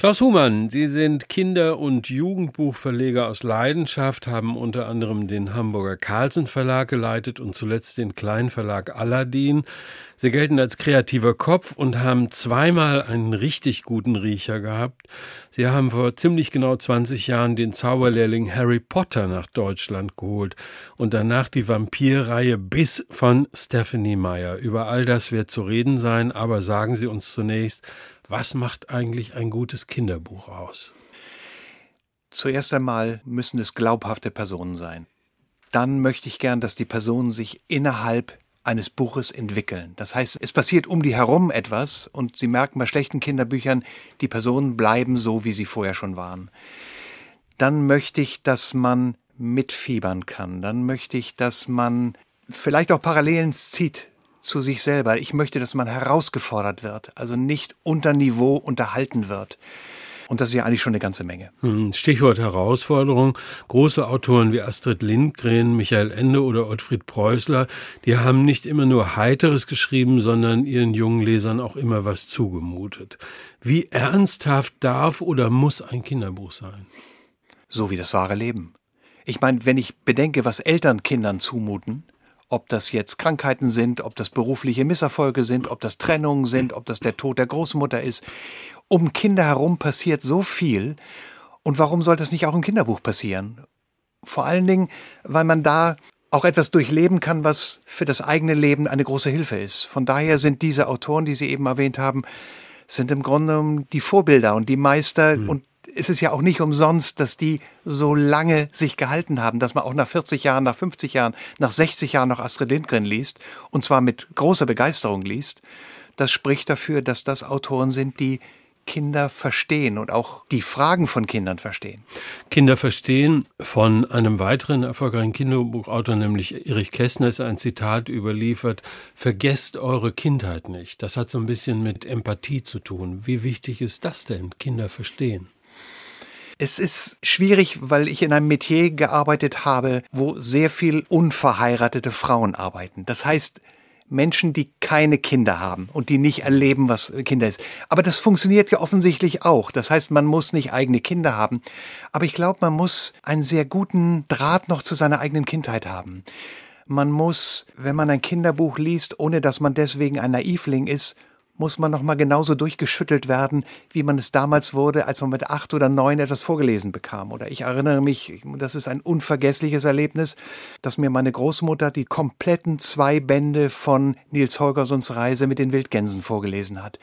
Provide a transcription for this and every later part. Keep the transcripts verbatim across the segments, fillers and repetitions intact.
Klaus Humann, Sie sind Kinder- und Jugendbuchverleger aus Leidenschaft, haben unter anderem den Hamburger Carlsen Verlag geleitet und zuletzt den Kleinverlag Aladdin. Sie gelten als kreativer Kopf und haben zweimal einen richtig guten Riecher gehabt. Sie haben vor ziemlich genau zwanzig Jahren den Zauberlehrling Harry Potter nach Deutschland geholt und danach die Vampirreihe Biss von Stephenie Meyer. Über all das wird zu reden sein, aber sagen Sie uns zunächst, was macht eigentlich ein gutes Kinderbuch aus? Zuerst einmal müssen es glaubhafte Personen sein. Dann möchte ich gern, dass die Personen sich innerhalb eines Buches entwickeln. Das heißt, es passiert um die herum etwas und Sie merken bei schlechten Kinderbüchern, die Personen bleiben so, wie sie vorher schon waren. Dann möchte ich, dass man mitfiebern kann. Dann möchte ich, dass man vielleicht auch Parallelen zieht zu sich selber. Ich möchte, dass man herausgefordert wird, also nicht unter Niveau unterhalten wird. Und das ist ja eigentlich schon eine ganze Menge. Stichwort Herausforderung. Große Autoren wie Astrid Lindgren, Michael Ende oder Ottfried Preußler, die haben nicht immer nur Heiteres geschrieben, sondern ihren jungen Lesern auch immer was zugemutet. Wie ernsthaft darf oder muss ein Kinderbuch sein? So wie das wahre Leben. Ich meine, wenn ich bedenke, was Eltern Kindern zumuten, ob das jetzt Krankheiten sind, ob das berufliche Misserfolge sind, ob das Trennungen sind, ob das der Tod der Großmutter ist. Um Kinder herum passiert so viel. Und warum soll das nicht auch im Kinderbuch passieren? Vor allen Dingen, weil man da auch etwas durchleben kann, was für das eigene Leben eine große Hilfe ist. Von daher sind diese Autoren, die Sie eben erwähnt haben, sind im Grunde genommen die Vorbilder und die Meister. Mhm. Und es ist ja auch nicht umsonst, dass die so lange sich gehalten haben, dass man auch nach vierzig Jahren, nach fünfzig Jahren, nach sechzig Jahren noch Astrid Lindgren liest und zwar mit großer Begeisterung liest. Das spricht dafür, dass das Autoren sind, die Kinder verstehen und auch die Fragen von Kindern verstehen. Kinder verstehen. Von einem weiteren erfolgreichen Kinderbuchautor, nämlich Erich Kästner, ist ein Zitat überliefert: Vergesst eure Kindheit nicht. Das hat so ein bisschen mit Empathie zu tun. Wie wichtig ist das denn, Kinder verstehen? Es ist schwierig, weil ich in einem Metier gearbeitet habe, wo sehr viel unverheiratete Frauen arbeiten. Das heißt, Menschen, die keine Kinder haben und die nicht erleben, was Kinder ist. Aber das funktioniert ja offensichtlich auch. Das heißt, man muss nicht eigene Kinder haben. Aber ich glaube, man muss einen sehr guten Draht noch zu seiner eigenen Kindheit haben. Man muss, wenn man ein Kinderbuch liest, ohne dass man deswegen ein Naivling ist, muss man noch mal genauso durchgeschüttelt werden, wie man es damals wurde, als man mit acht oder neun etwas vorgelesen bekam. Oder ich erinnere mich, das ist ein unvergessliches Erlebnis, dass mir meine Großmutter die kompletten zwei Bände von Nils Holgerssons Reise mit den Wildgänsen vorgelesen hat.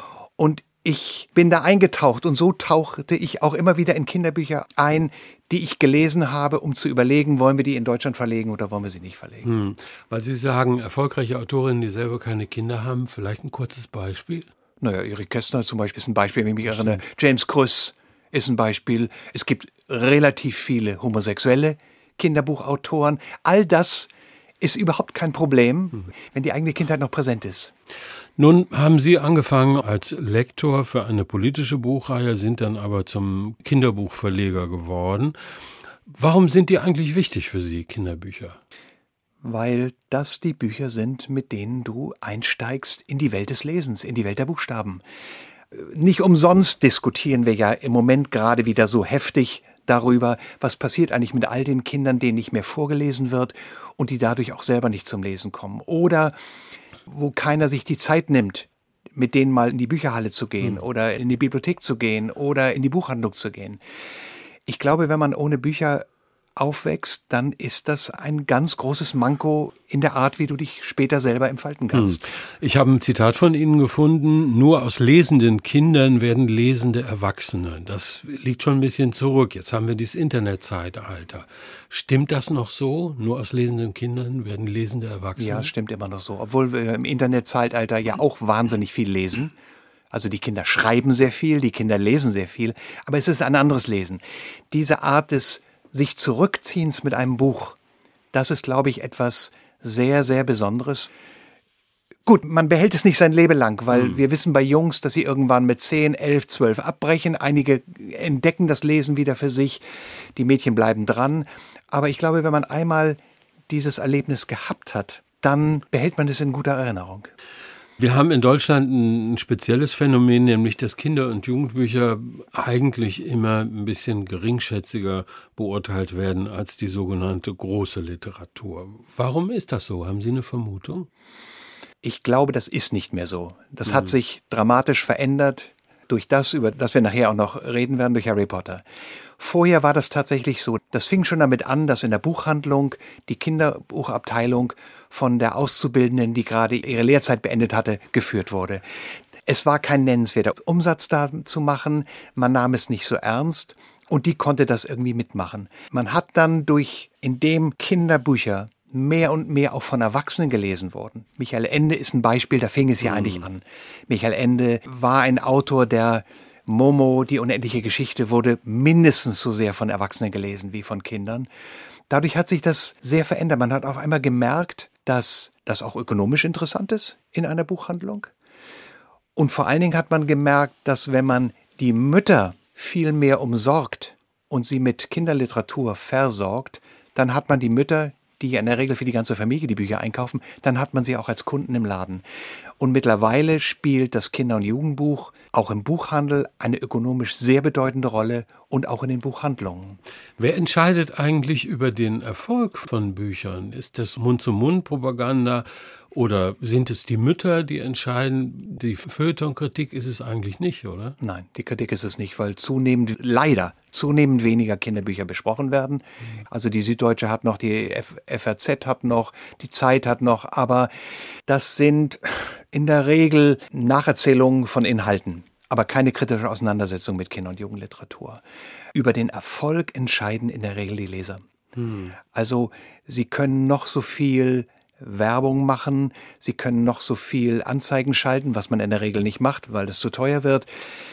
Und ich bin da eingetaucht und so tauchte ich auch immer wieder in Kinderbücher ein, die ich gelesen habe, um zu überlegen, wollen wir die in Deutschland verlegen oder wollen wir sie nicht verlegen. Hm. Weil Sie sagen, erfolgreiche Autorinnen, die selber keine Kinder haben, vielleicht ein kurzes Beispiel? Naja, Erich Kästner zum Beispiel ist ein Beispiel, wenn ich mich erinnere. James Krüss ist ein Beispiel. Es gibt relativ viele homosexuelle Kinderbuchautoren. All das ist überhaupt kein Problem, hm. wenn die eigene Kindheit noch präsent ist. Nun haben Sie angefangen als Lektor für eine politische Buchreihe, sind dann aber zum Kinderbuchverleger geworden. Warum sind die eigentlich wichtig für Sie, Kinderbücher? Weil das die Bücher sind, mit denen du einsteigst in die Welt des Lesens, in die Welt der Buchstaben. Nicht umsonst diskutieren wir ja im Moment gerade wieder so heftig darüber, was passiert eigentlich mit all den Kindern, denen nicht mehr vorgelesen wird und die dadurch auch selber nicht zum Lesen kommen. Oder wo keiner sich die Zeit nimmt, mit denen mal in die Bücherhalle zu gehen mhm. oder in die Bibliothek zu gehen oder in die Buchhandlung zu gehen. Ich glaube, wenn man ohne Bücher aufwächst, dann ist das ein ganz großes Manko in der Art, wie du dich später selber entfalten kannst. Ich habe ein Zitat von Ihnen gefunden: Nur aus lesenden Kindern werden lesende Erwachsene. Das liegt schon ein bisschen zurück. Jetzt haben wir dieses Internetzeitalter. Stimmt das noch so? Nur aus lesenden Kindern werden lesende Erwachsene? Ja, es stimmt immer noch so. Obwohl wir im Internetzeitalter ja auch wahnsinnig viel lesen. Also die Kinder schreiben sehr viel, die Kinder lesen sehr viel. Aber es ist ein anderes Lesen. Diese Art des sich Zurückziehens mit einem Buch, das ist, glaube ich, etwas sehr, sehr Besonderes. Gut, man behält es nicht sein Leben lang, weil mhm. wir wissen bei Jungs, dass sie irgendwann mit zehn, elf, zwölf abbrechen. Einige entdecken das Lesen wieder für sich, die Mädchen bleiben dran. Aber ich glaube, wenn man einmal dieses Erlebnis gehabt hat, dann behält man es in guter Erinnerung. Wir haben in Deutschland ein spezielles Phänomen, nämlich dass Kinder- und Jugendbücher eigentlich immer ein bisschen geringschätziger beurteilt werden als die sogenannte große Literatur. Warum ist das so? Haben Sie eine Vermutung? Ich glaube, das ist nicht mehr so. Das Mhm. hat sich dramatisch verändert durch das, über das wir nachher auch noch reden werden, durch Harry Potter. Vorher war das tatsächlich so. Das fing schon damit an, dass in der Buchhandlung die Kinderbuchabteilung von der Auszubildenden, die gerade ihre Lehrzeit beendet hatte, geführt wurde. Es war kein nennenswerter Umsatz da zu machen, man nahm es nicht so ernst und die konnte das irgendwie mitmachen. Man hat dann durch, indem Kinderbücher mehr und mehr auch von Erwachsenen gelesen wurden. Michael Ende ist ein Beispiel, da fing es ja mhm. eigentlich an. Michael Ende war ein Autor, der Momo, die unendliche Geschichte, wurde mindestens so sehr von Erwachsenen gelesen wie von Kindern. Dadurch hat sich das sehr verändert. Man hat auf einmal gemerkt, dass das auch ökonomisch interessant ist in einer Buchhandlung. Und vor allen Dingen hat man gemerkt, dass wenn man die Mütter viel mehr umsorgt und sie mit Kinderliteratur versorgt, dann hat man die Mütter, die ja in der Regel für die ganze Familie die Bücher einkaufen, dann hat man sie auch als Kunden im Laden. Und mittlerweile spielt das Kinder- und Jugendbuch auch im Buchhandel eine ökonomisch sehr bedeutende Rolle und auch in den Buchhandlungen. Wer entscheidet eigentlich über den Erfolg von Büchern? Ist das Mund-zu-Mund-Propaganda oder sind es die Mütter, die entscheiden? Die Feuilleton-Kritik ist es eigentlich nicht, oder? Nein, die Kritik ist es nicht, weil zunehmend, leider, zunehmend weniger Kinderbücher besprochen werden. Also die Süddeutsche hat noch, die F- FAZ hat noch, die Zeit hat noch, aber das sind in der Regel Nacherzählungen von Inhalten, aber keine kritische Auseinandersetzung mit Kinder- und Jugendliteratur. Über den Erfolg entscheiden in der Regel die Leser. Hm. Also sie können noch so viel Werbung machen, sie können noch so viel Anzeigen schalten, was man in der Regel nicht macht, weil das zu teuer wird.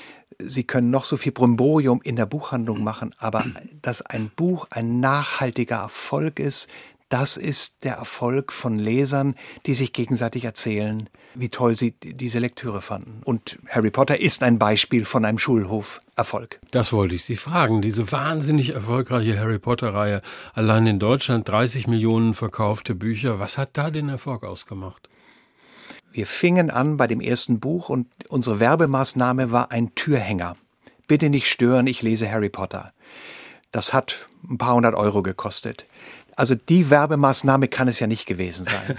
Sie können noch so viel Brimborium in der Buchhandlung machen, aber dass ein Buch ein nachhaltiger Erfolg ist, das ist der Erfolg von Lesern, die sich gegenseitig erzählen, wie toll sie diese Lektüre fanden. Und Harry Potter ist ein Beispiel von einem Schulhof-Erfolg. Das wollte ich Sie fragen. Diese wahnsinnig erfolgreiche Harry Potter-Reihe, allein in Deutschland dreißig Millionen verkaufte Bücher. Was hat da den Erfolg ausgemacht? Wir fingen an bei dem ersten Buch und unsere Werbemaßnahme war ein Türhänger. Bitte nicht stören, ich lese Harry Potter. Das hat ein paar hundert Euro gekostet. Also die Werbemaßnahme kann es ja nicht gewesen sein.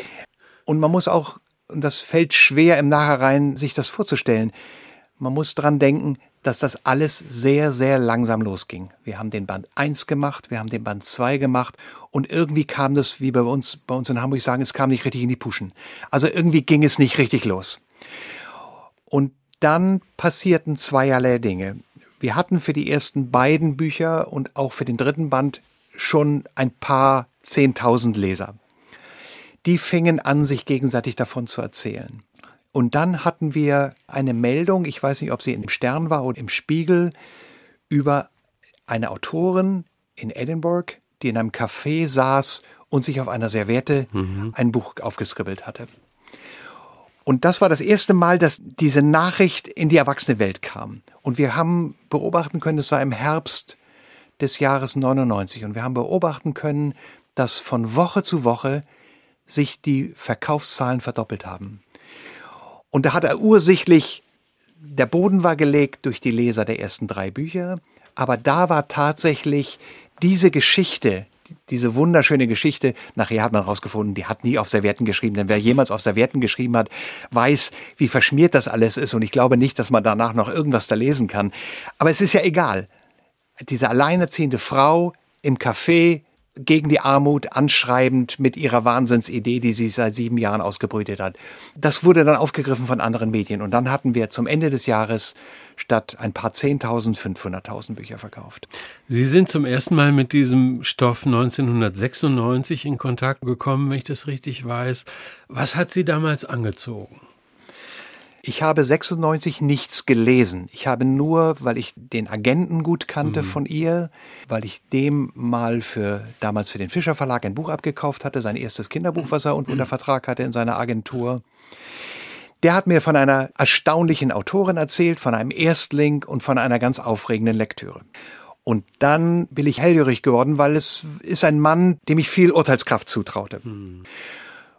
Und man muss auch, und das fällt schwer im Nachhinein, sich das vorzustellen, man muss dran denken, dass das alles sehr, sehr langsam losging. Wir haben den Band eins gemacht, wir haben den Band zwei gemacht und irgendwie kam das, wie bei uns, bei uns in Hamburg sagen, es kam nicht richtig in die Puschen. Also irgendwie ging es nicht richtig los. Und dann passierten zweierlei Dinge. Wir hatten für die ersten beiden Bücher und auch für den dritten Band schon ein paar zehntausend Leser. Die fingen an, sich gegenseitig davon zu erzählen. Und dann hatten wir eine Meldung, ich weiß nicht, ob sie im Stern war oder im Spiegel, über eine Autorin in Edinburgh, die in einem Café saß und sich auf einer Serviette mhm. ein Buch aufgeskribbelt hatte. Und das war das erste Mal, dass diese Nachricht in die Erwachsenenwelt kam. Und wir haben beobachten können, es war im Herbst des Jahres neunundneunzig. Und wir haben beobachten können, dass von Woche zu Woche sich die Verkaufszahlen verdoppelt haben. Und da hat er ursächlich, der Boden war gelegt durch die Leser der ersten drei Bücher, aber da war tatsächlich diese Geschichte, diese wunderschöne Geschichte, nachher hat man herausgefunden, die hat nie auf Servietten geschrieben, denn wer jemals auf Servietten geschrieben hat, weiß, wie verschmiert das alles ist und ich glaube nicht, dass man danach noch irgendwas da lesen kann. Aber es ist ja egal. Diese alleinerziehende Frau im Café gegen die Armut, anschreibend mit ihrer Wahnsinnsidee, die sie seit sieben Jahren ausgebrütet hat. Das wurde dann aufgegriffen von anderen Medien. Und dann hatten wir zum Ende des Jahres statt ein paar Zehntausend, fünfhunderttausend Bücher verkauft. Sie sind zum ersten Mal mit diesem Stoff neunzehnhundertsechsundneunzig in Kontakt gekommen, wenn ich das richtig weiß. Was hat Sie damals angezogen? Ich habe sechsundneunzig nichts gelesen. Ich habe nur, weil ich den Agenten gut kannte mhm. von ihr, weil ich dem mal für damals für den Fischer Verlag ein Buch abgekauft hatte, sein erstes Kinderbuch, was er unter Vertrag hatte in seiner Agentur. Der hat mir von einer erstaunlichen Autorin erzählt, von einem Erstling und von einer ganz aufregenden Lektüre. Und dann bin ich hellhörig geworden, weil es ist ein Mann, dem ich viel Urteilskraft zutraute. Mhm.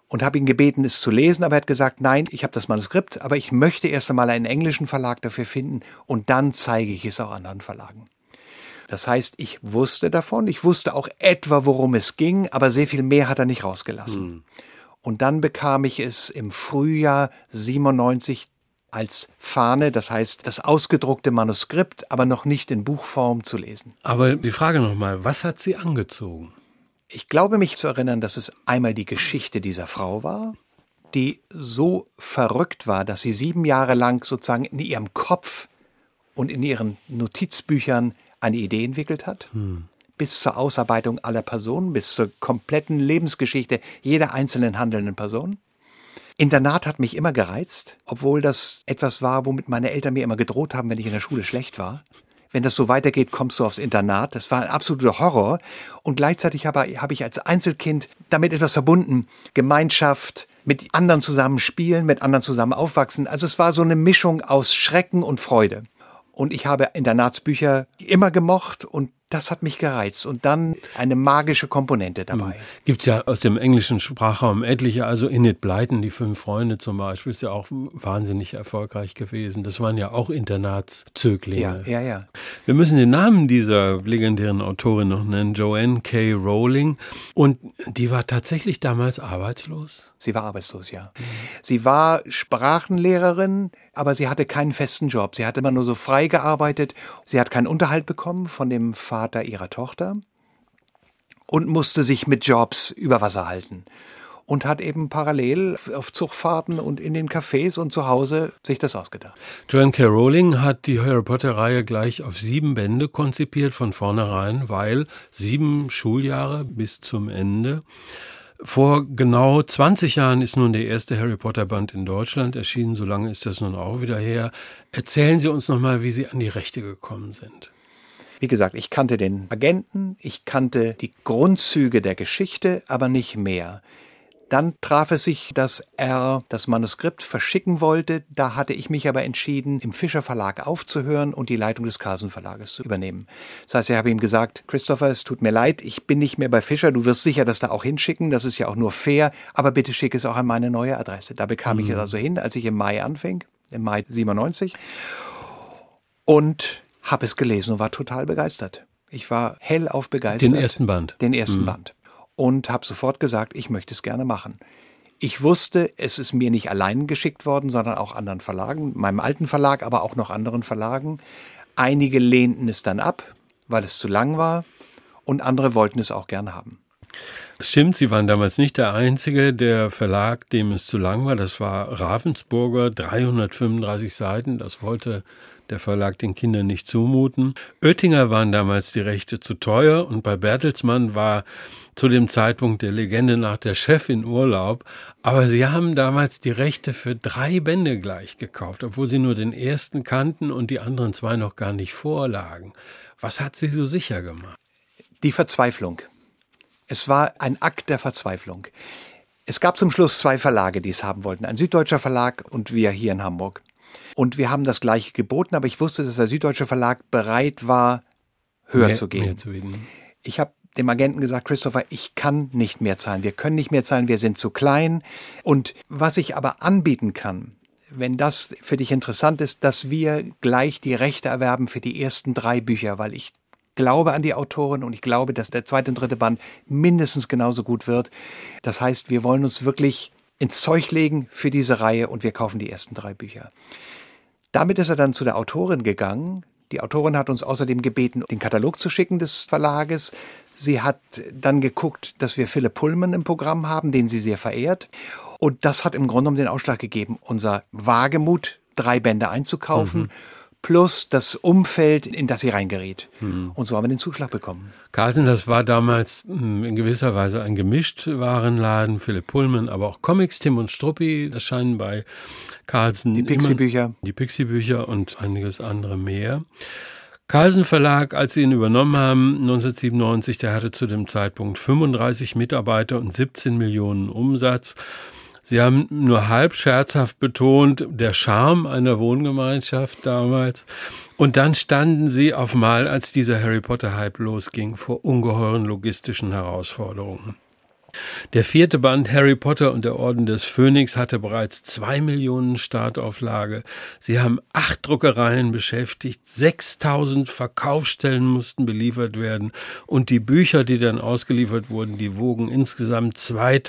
und habe ihn gebeten, es zu lesen, aber er hat gesagt, nein, ich habe das Manuskript, aber ich möchte erst einmal einen englischen Verlag dafür finden und dann zeige ich es auch anderen Verlagen. Das heißt, ich wusste davon, ich wusste auch etwa, worum es ging, aber sehr viel mehr hat er nicht rausgelassen. Hm. Und dann bekam ich es im Frühjahr siebenundneunzig als Fahne, das heißt das ausgedruckte Manuskript, aber noch nicht in Buchform zu lesen. Aber die Frage nochmal, was hat Sie angezogen? Ich glaube mich zu erinnern, dass es einmal die Geschichte dieser Frau war, die so verrückt war, dass sie sieben Jahre lang sozusagen in ihrem Kopf und in ihren Notizbüchern eine Idee entwickelt hat, hm. bis zur Ausarbeitung aller Personen, bis zur kompletten Lebensgeschichte jeder einzelnen handelnden Person. Internat hat mich immer gereizt, obwohl das etwas war, womit meine Eltern mir immer gedroht haben, wenn ich in der Schule schlecht war. Wenn das so weitergeht, kommst du aufs Internat. Das war ein absoluter Horror. Und gleichzeitig habe, habe ich als Einzelkind damit etwas verbunden. Gemeinschaft, mit anderen zusammen spielen, mit anderen zusammen aufwachsen. Also es war so eine Mischung aus Schrecken und Freude. Und ich habe Internatsbücher immer gemocht und das hat mich gereizt. Und dann eine magische Komponente dabei. Gibt es ja aus dem englischen Sprachraum etliche, also Enid Blyton, die fünf Freunde zum Beispiel, ist ja auch wahnsinnig erfolgreich gewesen. Das waren ja auch Internatszöglinge. Ja, ja, ja. Wir müssen den Namen dieser legendären Autorin noch nennen, Joanne K. Rowling. Und die war tatsächlich damals arbeitslos? Sie war arbeitslos, ja. Mhm. Sie war Sprachenlehrerin, aber sie hatte keinen festen Job. Sie hat immer nur so frei gearbeitet. Sie hat keinen Unterhalt bekommen von dem Vater ihrer Tochter und musste sich mit Jobs über Wasser halten. Und hat eben parallel auf Zugfahrten und in den Cafés und zu Hause sich das ausgedacht. Joanne K. Rowling hat die Harry Potter-Reihe gleich auf sieben Bände konzipiert von vornherein, weil sieben Schuljahre bis zum Ende. Vor genau zwanzig Jahren ist nun der erste Harry Potter-Band in Deutschland erschienen, so lange ist das nun auch wieder her. Erzählen Sie uns nochmal, wie Sie an die Rechte gekommen sind. Wie gesagt, ich kannte den Agenten, ich kannte die Grundzüge der Geschichte, aber nicht mehr. Dann traf es sich, dass er das Manuskript verschicken wollte. Da hatte ich mich aber entschieden, im Fischer Verlag aufzuhören und die Leitung des Carlsen Verlages zu übernehmen. Das heißt, ich habe ihm gesagt, Christopher, es tut mir leid, ich bin nicht mehr bei Fischer. Du wirst sicher das da auch hinschicken, das ist ja auch nur fair. Aber bitte schick es auch an meine neue Adresse. Da bekam mhm. ich es also hin, als ich im Mai anfing, im Mai siebenundneunzig. Und habe es gelesen und war total begeistert. Ich war hellauf begeistert. Den ersten Band? Den ersten mhm. Band. Und habe sofort gesagt, ich möchte es gerne machen. Ich wusste, es ist mir nicht allein geschickt worden, sondern auch anderen Verlagen, meinem alten Verlag, aber auch noch anderen Verlagen. Einige lehnten es dann ab, weil es zu lang war, und andere wollten es auch gerne haben. Das stimmt, Sie waren damals nicht der Einzige. Der Verlag, dem es zu lang war, das war Ravensburger, dreihundertfünfunddreißig Seiten, das wollte der Verlag den Kindern nicht zumuten. Oettinger waren damals die Rechte zu teuer und bei Bertelsmann war zu dem Zeitpunkt der Legende nach der Chef in Urlaub. Aber sie haben damals die Rechte für drei Bände gleich gekauft, obwohl sie nur den ersten kannten und die anderen zwei noch gar nicht vorlagen. Was hat sie so sicher gemacht? Die Verzweiflung. Es war ein Akt der Verzweiflung. Es gab zum Schluss zwei Verlage, die es haben wollten. Ein süddeutscher Verlag und wir hier in Hamburg. Und wir haben das Gleiche geboten, aber ich wusste, dass der süddeutsche Verlag bereit war, höher mehr, zu gehen. Mehr zu bieten. Ich habe dem Agenten gesagt, Christopher, ich kann nicht mehr zahlen. Wir können nicht mehr zahlen, wir sind zu klein. Und was ich aber anbieten kann, wenn das für dich interessant ist, dass wir gleich die Rechte erwerben für die ersten drei Bücher, weil ich glaube an die Autorin und ich glaube, dass der zweite und dritte Band mindestens genauso gut wird. Das heißt, wir wollen uns wirklich ins Zeug legen für diese Reihe und wir kaufen die ersten drei Bücher. Damit ist er dann zu der Autorin gegangen. Die Autorin hat uns außerdem gebeten, den Katalog zu schicken des Verlages. Sie hat dann geguckt, dass wir Philipp Pullman im Programm haben, den sie sehr verehrt. Und das hat im Grunde genommen den Ausschlag gegeben, unser Wagemut, drei Bände einzukaufen, mhm. plus das Umfeld, in das sie reingeriet. Mhm. Und so haben wir den Zuschlag bekommen. Carlsen, das war damals in gewisser Weise ein Gemischtwarenladen. Philipp Pullman, aber auch Comics, Tim und Struppi erscheinen bei Carlsen. Die Pixie-Bücher. Die Pixie-Bücher und einiges andere mehr. Carlsen Verlag, als sie ihn übernommen haben, neunzehnhundertsiebenundneunzig, der hatte zu dem Zeitpunkt fünfunddreißig Mitarbeiter und siebzehn Millionen Umsatz. Sie haben nur halb scherzhaft betont, der Charme einer Wohngemeinschaft damals. Und dann standen sie auf Mal, als dieser Harry Potter-Hype losging, vor ungeheuren logistischen Herausforderungen. Der vierte Band Harry Potter und der Orden des Phönix hatte bereits zwei Millionen Startauflage. Sie haben acht Druckereien beschäftigt, sechstausend Verkaufsstellen mussten beliefert werden und die Bücher, die dann ausgeliefert wurden, die wogen insgesamt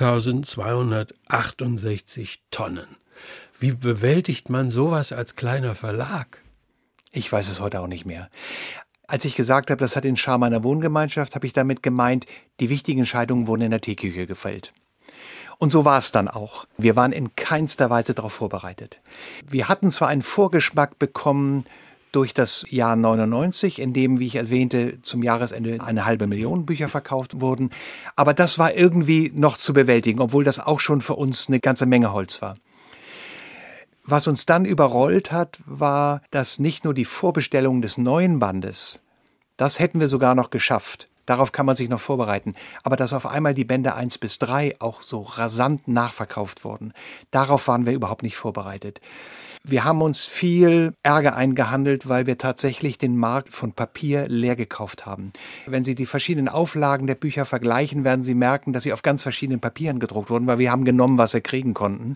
zweitausendzweihundertachtundsechzig Tonnen. Wie bewältigt man sowas als kleiner Verlag? Ich weiß es heute auch nicht mehr. Als ich gesagt habe, das hat den Charme einer Wohngemeinschaft, habe ich damit gemeint, die wichtigen Entscheidungen wurden in der Teeküche gefällt. Und so war es dann auch. Wir waren in keinster Weise darauf vorbereitet. Wir hatten zwar einen Vorgeschmack bekommen durch das Jahr neunundneunzig, in dem, wie ich erwähnte, zum Jahresende eine halbe Million Bücher verkauft wurden, aber das war irgendwie noch zu bewältigen, obwohl das auch schon für uns eine ganze Menge Holz war. Was uns dann überrollt hat, war, dass nicht nur die Vorbestellung des neuen Bandes, das hätten wir sogar noch geschafft, darauf kann man sich noch vorbereiten, aber dass auf einmal die Bände eins bis drei auch so rasant nachverkauft wurden, darauf waren wir überhaupt nicht vorbereitet. Wir haben uns viel Ärger eingehandelt, weil wir tatsächlich den Markt von Papier leer gekauft haben. Wenn Sie die verschiedenen Auflagen der Bücher vergleichen, werden Sie merken, dass sie auf ganz verschiedenen Papieren gedruckt wurden, weil wir haben genommen, was wir kriegen konnten.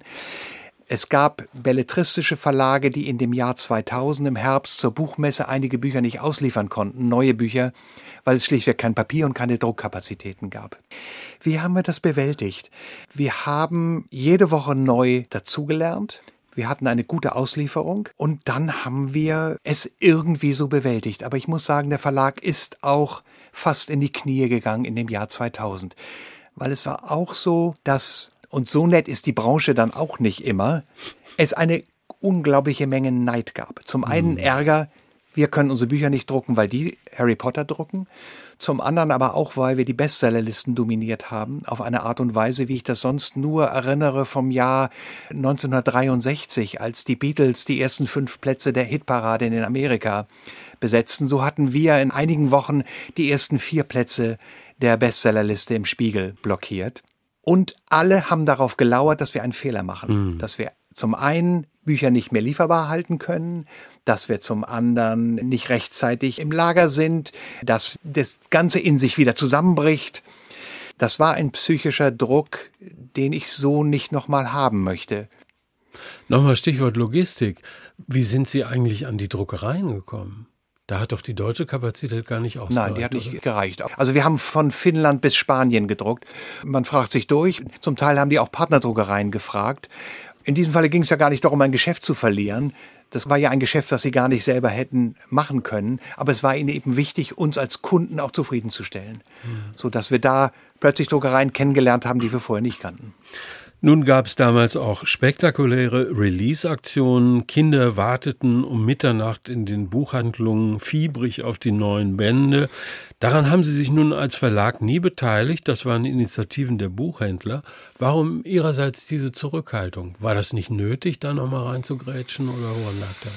Es gab belletristische Verlage, die in dem Jahr zweitausend im Herbst zur Buchmesse einige Bücher nicht ausliefern konnten, neue Bücher, weil es schlichtweg kein Papier und keine Druckkapazitäten gab. Wie haben wir das bewältigt? Wir haben jede Woche neu dazugelernt. Wir hatten eine gute Auslieferung und dann haben wir es irgendwie so bewältigt. Aber ich muss sagen, der Verlag ist auch fast in die Knie gegangen in dem Jahr zweitausend. Weil es war auch so, dass, und so nett ist die Branche dann auch nicht immer, es eine unglaubliche Menge Neid gab. Zum einen Ärger, wir können unsere Bücher nicht drucken, weil die Harry Potter drucken. Zum anderen aber auch, weil wir die Bestsellerlisten dominiert haben, auf eine Art und Weise, wie ich das sonst nur erinnere vom Jahr neunzehnhundertdreiundsechzig, als die Beatles die ersten fünf Plätze der Hitparade in Amerika besetzten. So hatten wir in einigen Wochen die ersten vier Plätze der Bestsellerliste im Spiegel blockiert. Und alle haben darauf gelauert, dass wir einen Fehler machen, mhm. dass wir zum einen Bücher nicht mehr lieferbar halten können, dass wir zum anderen nicht rechtzeitig im Lager sind, dass das Ganze in sich wieder zusammenbricht. Das war ein psychischer Druck, den ich so nicht nochmal haben möchte. Nochmal Stichwort Logistik. Wie sind Sie eigentlich an die Druckereien gekommen? Da hat doch die deutsche Kapazität gar nicht ausgereicht. Nein, die hat nicht oder? gereicht. Also wir haben von Finnland bis Spanien gedruckt. Man fragt sich durch. Zum Teil haben die auch Partnerdruckereien gefragt. In diesem Falle ging es ja gar nicht darum, ein Geschäft zu verlieren. Das war ja ein Geschäft, das sie gar nicht selber hätten machen können. Aber es war ihnen eben wichtig, uns als Kunden auch zufriedenzustellen. Hm. Sodass wir da plötzlich Druckereien kennengelernt haben, die wir vorher nicht kannten. Nun gab es damals auch spektakuläre Release-Aktionen. Kinder warteten um Mitternacht in den Buchhandlungen fiebrig auf die neuen Bände. Daran haben Sie sich nun als Verlag nie beteiligt. Das waren Initiativen der Buchhändler. Warum Ihrerseits diese Zurückhaltung? War das nicht nötig, da nochmal reinzugrätschen oder woran lag das?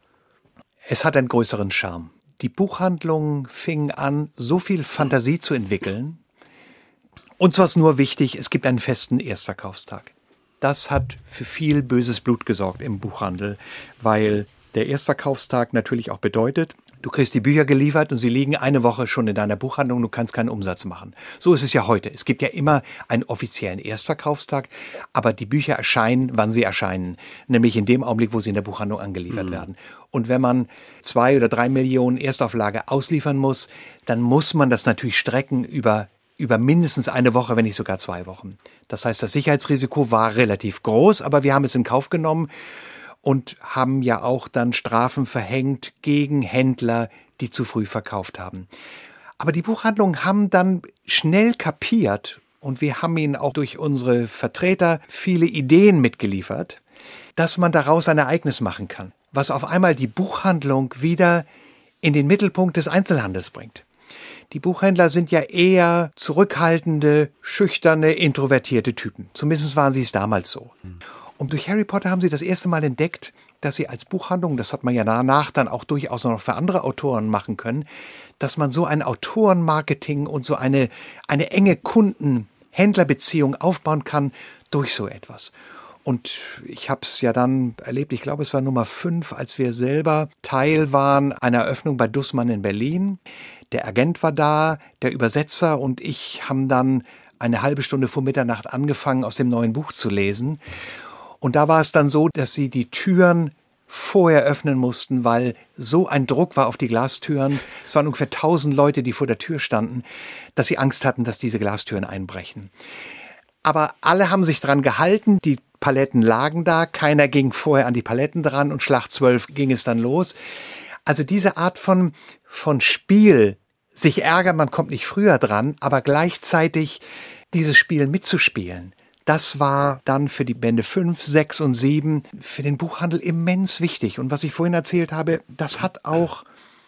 Es hat einen größeren Charme. Die Buchhandlungen fingen an, so viel Fantasie zu entwickeln. Uns war es nur wichtig, es gibt einen festen Erstverkaufstag. Das hat für viel böses Blut gesorgt im Buchhandel, weil der Erstverkaufstag natürlich auch bedeutet, du kriegst die Bücher geliefert und sie liegen eine Woche schon in deiner Buchhandlung, du kannst keinen Umsatz machen. So ist es ja heute. Es gibt ja immer einen offiziellen Erstverkaufstag, aber die Bücher erscheinen, wann sie erscheinen, nämlich in dem Augenblick, wo sie in der Buchhandlung angeliefert mhm. werden. Und wenn man zwei oder drei Millionen Erstauflage ausliefern muss, dann muss man das natürlich strecken über über mindestens eine Woche, wenn nicht sogar zwei Wochen. Das heißt, das Sicherheitsrisiko war relativ groß, aber wir haben es in Kauf genommen und haben ja auch dann Strafen verhängt gegen Händler, die zu früh verkauft haben. Aber die Buchhandlungen haben dann schnell kapiert und wir haben ihnen auch durch unsere Vertreter viele Ideen mitgeliefert, dass man daraus ein Ereignis machen kann, was auf einmal die Buchhandlung wieder in den Mittelpunkt des Einzelhandels bringt. Die Buchhändler sind ja eher zurückhaltende, schüchterne, introvertierte Typen. Zumindest waren sie es damals so. Und durch Harry Potter haben sie das erste Mal entdeckt, dass sie als Buchhandlung, das hat man ja danach dann auch durchaus noch für andere Autoren machen können, dass man so ein Autorenmarketing und so eine, eine enge Kunden-Händler-Beziehung aufbauen kann durch so etwas. Und ich habe es ja dann erlebt, ich glaube, es war Nummer fünf, als wir selber Teil waren einer Eröffnung bei Dussmann in Berlin. Der Agent war da, der Übersetzer und ich haben dann eine halbe Stunde vor Mitternacht angefangen, aus dem neuen Buch zu lesen. Und da war es dann so, dass sie die Türen vorher öffnen mussten, weil so ein Druck war auf die Glastüren. Es waren ungefähr tausend Leute, die vor der Tür standen, dass sie Angst hatten, dass diese Glastüren einbrechen. Aber alle haben sich dran gehalten, die Paletten lagen da, keiner ging vorher an die Paletten dran und Schlag zwölf ging es dann los. Also diese Art von, von Spiel, sich ärgern, man kommt nicht früher dran, aber gleichzeitig dieses Spiel mitzuspielen, das war dann für die Bände fünf, sechs und sieben für den Buchhandel immens wichtig. Und was ich vorhin erzählt habe, das hat auch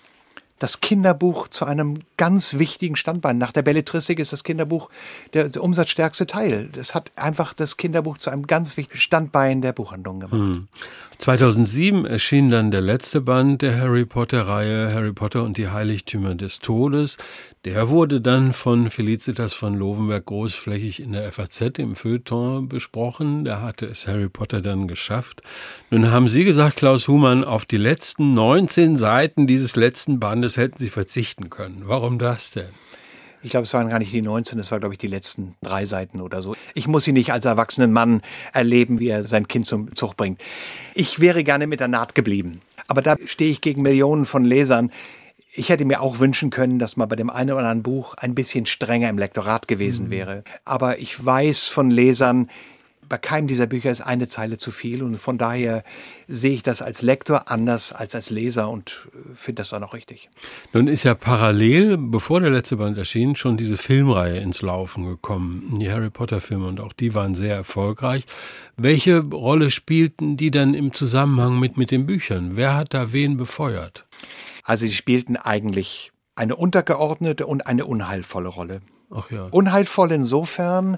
das Kinderbuch zu einem ganz wichtigen Standbein. Nach der Belletristik ist das Kinderbuch der, der umsatzstärkste Teil. Das hat einfach das Kinderbuch zu einem ganz wichtigen Standbein der Buchhandlung gemacht. Hm. zweitausendsieben erschien dann der letzte Band der Harry Potter-Reihe, Harry Potter und die Heiligtümer des Todes. Der wurde dann von Felicitas von Lovenberg großflächig in der F A Z im Feuilleton besprochen. Da hatte es Harry Potter dann geschafft. Nun haben Sie gesagt, Klaus Humann, auf die letzten neunzehn Seiten dieses letzten Bandes hätten Sie verzichten können. Warum das denn? Ich glaube, es waren gar nicht die neunzehn, es war, glaube ich, die letzten drei Seiten oder so. Ich muss ihn nicht als erwachsenen Mann erleben, wie er sein Kind zum Zug bringt. Ich wäre gerne mit der Naht geblieben. Aber da stehe ich gegen Millionen von Lesern. Ich hätte mir auch wünschen können, dass man bei dem einen oder anderen Buch ein bisschen strenger im Lektorat gewesen wäre. Aber ich weiß von Lesern, bei keinem dieser Bücher ist eine Zeile zu viel. Und von daher sehe ich das als Lektor anders als als Leser und finde das dann auch richtig. Nun ist ja parallel, bevor der letzte Band erschien, schon diese Filmreihe ins Laufen gekommen. Die Harry Potter-Filme, und auch die waren sehr erfolgreich. Welche Rolle spielten die dann im Zusammenhang mit, mit den Büchern? Wer hat da wen befeuert? Also sie spielten eigentlich eine untergeordnete und eine unheilvolle Rolle. Ach ja. Unheilvoll insofern,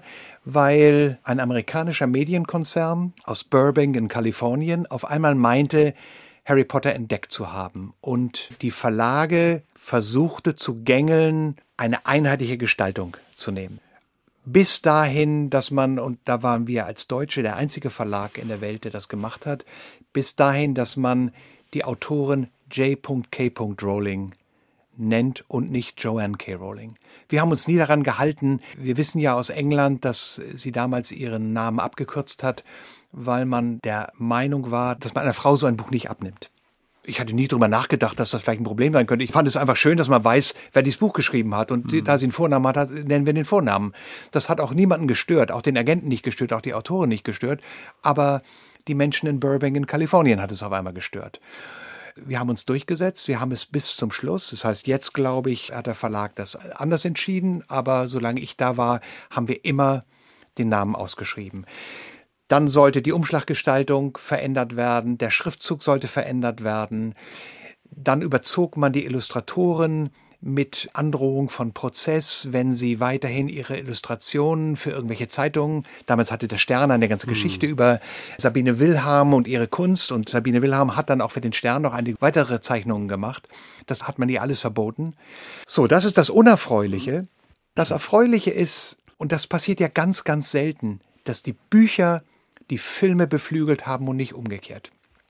weil ein amerikanischer Medienkonzern aus Burbank in Kalifornien auf einmal meinte, Harry Potter entdeckt zu haben. Und die Verlage versuchte zu gängeln, eine einheitliche Gestaltung zu nehmen. Bis dahin, dass man, und da waren wir als Deutsche der einzige Verlag in der Welt, der das gemacht hat, bis dahin, dass man die Autorin J K Rowling nennt und nicht Joanne K. Rowling. Wir haben uns nie daran gehalten. Wir wissen ja aus England, dass sie damals ihren Namen abgekürzt hat, weil man der Meinung war, dass man einer Frau so ein Buch nicht abnimmt. Ich hatte nie drüber nachgedacht, dass das vielleicht ein Problem sein könnte. Ich fand es einfach schön, dass man weiß, wer dieses Buch geschrieben hat. Und mhm. da sie einen Vornamen hat, nennen wir den Vornamen. Das hat auch niemanden gestört, auch den Agenten nicht gestört, auch die Autorin nicht gestört. Aber die Menschen in Burbank in Kalifornien hat es auf einmal gestört. Wir haben uns durchgesetzt, wir haben es bis zum Schluss. Das heißt, jetzt, glaube ich, hat der Verlag das anders entschieden. Aber solange ich da war, haben wir immer den Namen ausgeschrieben. Dann sollte die Umschlaggestaltung verändert werden, der Schriftzug sollte verändert werden. Dann überzog man die Illustratoren mit Androhung von Prozess, wenn sie weiterhin ihre Illustrationen für irgendwelche Zeitungen, damals hatte der Stern eine ganze Geschichte mhm. über Sabine Wilharm und ihre Kunst, und Sabine Wilharm hat dann auch für den Stern noch einige weitere Zeichnungen gemacht. Das hat man ihr alles verboten. So, das ist das Unerfreuliche. Das Erfreuliche ist, und das passiert ja ganz, ganz selten, dass die Bücher die Filme beflügelt haben und nicht umgekehrt.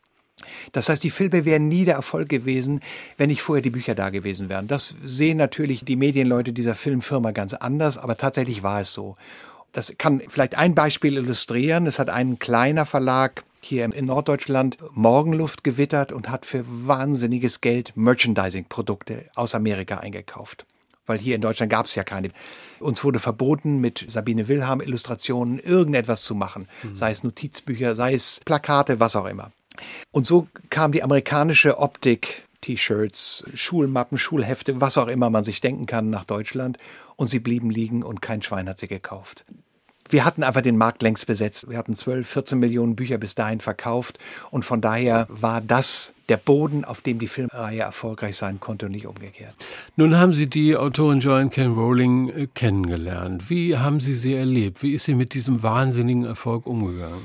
Das heißt, die Filme wären nie der Erfolg gewesen, wenn nicht vorher die Bücher da gewesen wären. Das sehen natürlich die Medienleute dieser Filmfirma ganz anders, aber tatsächlich war es so. Das kann vielleicht ein Beispiel illustrieren. Es hat ein kleiner Verlag hier in Norddeutschland Morgenluft gewittert und hat für wahnsinniges Geld Merchandising-Produkte aus Amerika eingekauft. Weil hier in Deutschland gab es ja keine. Uns wurde verboten, mit Sabine Wilharm Illustrationen irgendetwas zu machen. Mhm. Sei es Notizbücher, sei es Plakate, was auch immer. Und so kam die amerikanische Optik, T-Shirts, Schulmappen, Schulhefte, was auch immer man sich denken kann, nach Deutschland. Und sie blieben liegen und kein Schwein hat sie gekauft. Wir hatten einfach den Markt längst besetzt. Wir hatten zwölf, vierzehn Millionen Bücher bis dahin verkauft. Und von daher war das der Boden, auf dem die Filmreihe erfolgreich sein konnte und nicht umgekehrt. Nun haben Sie die Autorin Joanne K. Rowling äh, kennengelernt. Wie haben Sie sie erlebt? Wie ist sie mit diesem wahnsinnigen Erfolg umgegangen?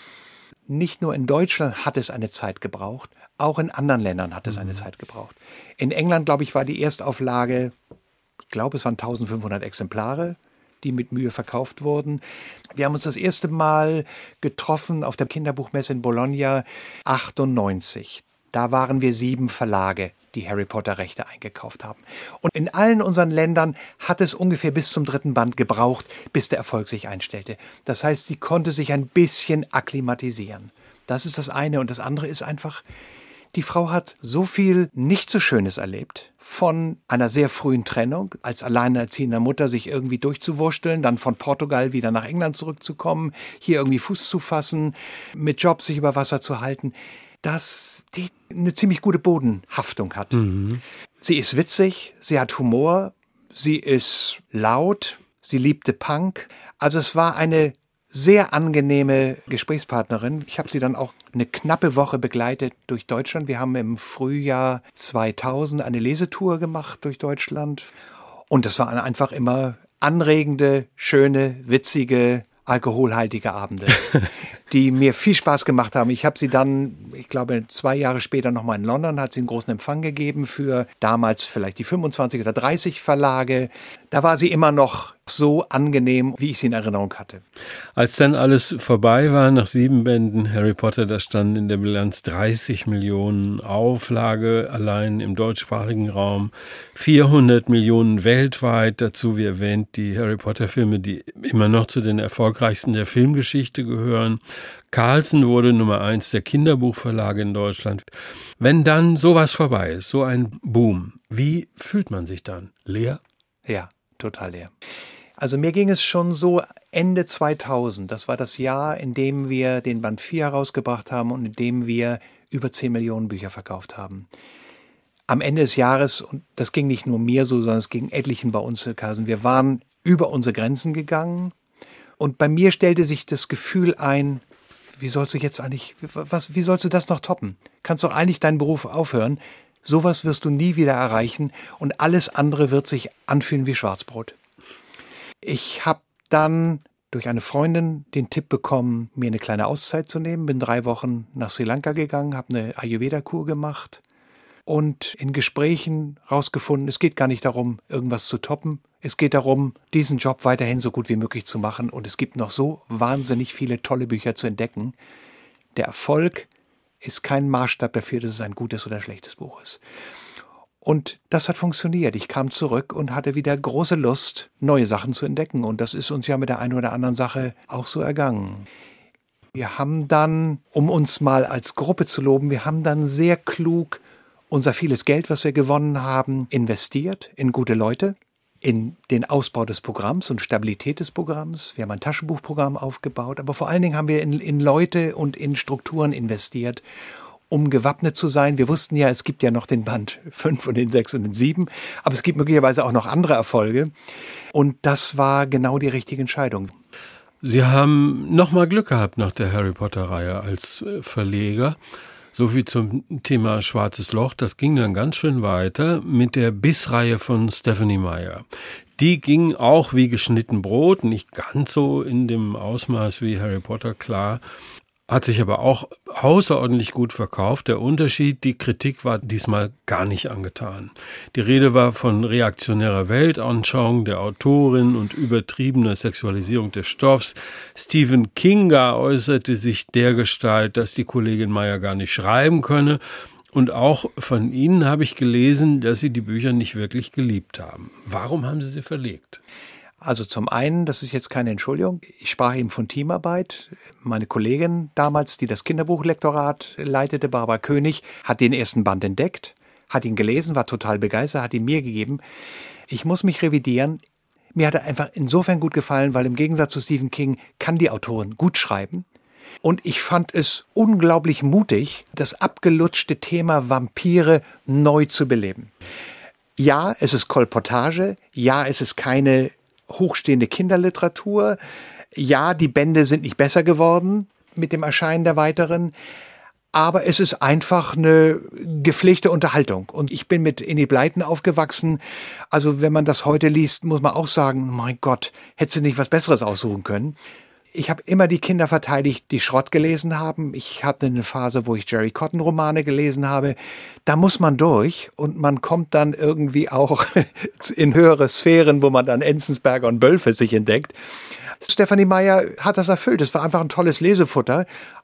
Nicht nur in Deutschland hat es eine Zeit gebraucht, auch in anderen Ländern hat es mhm. eine Zeit gebraucht. In England, glaube ich, war die Erstauflage, ich glaube, es waren eintausendfünfhundert Exemplare, die mit Mühe verkauft wurden. Wir haben uns das erste Mal getroffen auf der Kinderbuchmesse in Bologna achtundneunzig. Da waren wir sieben Verlage, die Harry Potter Rechte eingekauft haben. Und in allen unseren Ländern hat es ungefähr bis zum dritten Band gebraucht, bis der Erfolg sich einstellte. Das heißt, sie konnte sich ein bisschen akklimatisieren. Das ist das eine. Und das andere ist einfach, die Frau hat so viel nicht so Schönes erlebt. Von einer sehr frühen Trennung, als alleinerziehender Mutter sich irgendwie durchzuwursteln, dann von Portugal wieder nach England zurückzukommen, hier irgendwie Fuß zu fassen, mit Jobs sich über Wasser zu halten, dass die eine ziemlich gute Bodenhaftung hat. Mhm. Sie ist witzig, sie hat Humor, sie ist laut, sie liebte Punk. Also es war eine sehr angenehme Gesprächspartnerin. Ich habe sie dann auch eine knappe Woche begleitet durch Deutschland. Wir haben im Frühjahr zweitausend eine Lesetour gemacht durch Deutschland. Und das waren einfach immer anregende, schöne, witzige, alkoholhaltige Abende, die mir viel Spaß gemacht haben. Ich habe sie dann, ich glaube, zwei Jahre später nochmal in London, hat sie einen großen Empfang gegeben für damals vielleicht die fünfundzwanzig oder dreißig Verlage. Da war sie immer noch so angenehm, wie ich sie in Erinnerung hatte. Als dann alles vorbei war, nach sieben Bänden Harry Potter, da standen in der Bilanz dreißig Millionen Auflage allein im deutschsprachigen Raum, vierhundert Millionen weltweit, dazu wie erwähnt die Harry Potter Filme, die immer noch zu den erfolgreichsten der Filmgeschichte gehören. Carlsen wurde Nummer eins der Kinderbuchverlage in Deutschland. Wenn dann sowas vorbei ist, so ein Boom, wie fühlt man sich dann? Leer? Ja, total leer. Also mir ging es schon so Ende zweitausend. Das war das Jahr, in dem wir den Band vier herausgebracht haben und in dem wir über zehn Millionen Bücher verkauft haben. Am Ende des Jahres, und das ging nicht nur mir so, sondern es ging etlichen bei uns, Carlsen, wir waren über unsere Grenzen gegangen. Und bei mir stellte sich das Gefühl ein, wie sollst du jetzt eigentlich, was, wie sollst du das noch toppen? Kannst doch eigentlich deinen Beruf aufhören. Sowas wirst du nie wieder erreichen und alles andere wird sich anfühlen wie Schwarzbrot. Ich habe dann durch eine Freundin den Tipp bekommen, mir eine kleine Auszeit zu nehmen. Bin drei Wochen nach Sri Lanka gegangen, habe eine Ayurveda-Kur gemacht und in Gesprächen rausgefunden, es geht gar nicht darum, irgendwas zu toppen. Es geht darum, diesen Job weiterhin so gut wie möglich zu machen. Und es gibt noch so wahnsinnig viele tolle Bücher zu entdecken. Der Erfolg ist kein Maßstab dafür, dass es ein gutes oder schlechtes Buch ist. Und das hat funktioniert. Ich kam zurück und hatte wieder große Lust, neue Sachen zu entdecken. Und das ist uns ja mit der einen oder anderen Sache auch so ergangen. Wir haben dann, um uns mal als Gruppe zu loben, wir haben dann sehr klug unser vieles Geld, was wir gewonnen haben, investiert in gute Leute, in den Ausbau des Programms und Stabilität des Programms. Wir haben ein Taschenbuchprogramm aufgebaut, aber vor allen Dingen haben wir in, in Leute und in Strukturen investiert, um gewappnet zu sein. Wir wussten ja, es gibt ja noch den Band fünf und den sechs und den sieben, aber es gibt möglicherweise auch noch andere Erfolge. Und das war genau die richtige Entscheidung. Sie haben nochmal Glück gehabt nach der Harry Potter-Reihe als Verleger. So viel zum Thema Schwarzes Loch. Das ging dann ganz schön weiter mit der Biss-Reihe von Stephenie Meyer. Die ging auch wie geschnitten Brot, nicht ganz so in dem Ausmaß wie Harry Potter, klar. Hat sich aber auch außerordentlich gut verkauft. Der Unterschied, die Kritik war diesmal gar nicht angetan. Die Rede war von reaktionärer Weltanschauung der Autorin und übertriebener Sexualisierung des Stoffs. Stephen King gar äußerte sich dergestalt, dass die Kollegin Meyer gar nicht schreiben könne. Und auch von Ihnen habe ich gelesen, dass Sie die Bücher nicht wirklich geliebt haben. Warum haben Sie sie verlegt? Also zum einen, das ist jetzt keine Entschuldigung, ich sprach eben von Teamarbeit. Meine Kollegin damals, die das Kinderbuchlektorat leitete, Barbara König, hat den ersten Band entdeckt, hat ihn gelesen, war total begeistert, hat ihn mir gegeben. Ich muss mich revidieren. Mir hat er einfach insofern gut gefallen, weil im Gegensatz zu Stephen King kann die Autorin gut schreiben. Und ich fand es unglaublich mutig, das abgelutschte Thema Vampire neu zu beleben. Ja, es ist Kolportage. Ja, es ist keine hochstehende Kinderliteratur. Ja, die Bände sind nicht besser geworden mit dem Erscheinen der weiteren. Aber es ist einfach eine gepflegte Unterhaltung. Und ich bin mit Enid Blyton aufgewachsen. Also wenn man das heute liest, muss man auch sagen, mein Gott, hättest du nicht was Besseres aussuchen können. Ich habe immer die Kinder verteidigt, die Schrott gelesen haben. Ich hatte eine Phase, wo ich Jerry Cotton Romane gelesen habe. Da muss man durch und man kommt dann irgendwie auch in höhere Sphären, wo man dann Enzensberger und Böll für sich entdeckt. Stephenie Meyer hat das erfüllt. Es war einfach ein tolles Lesefutter.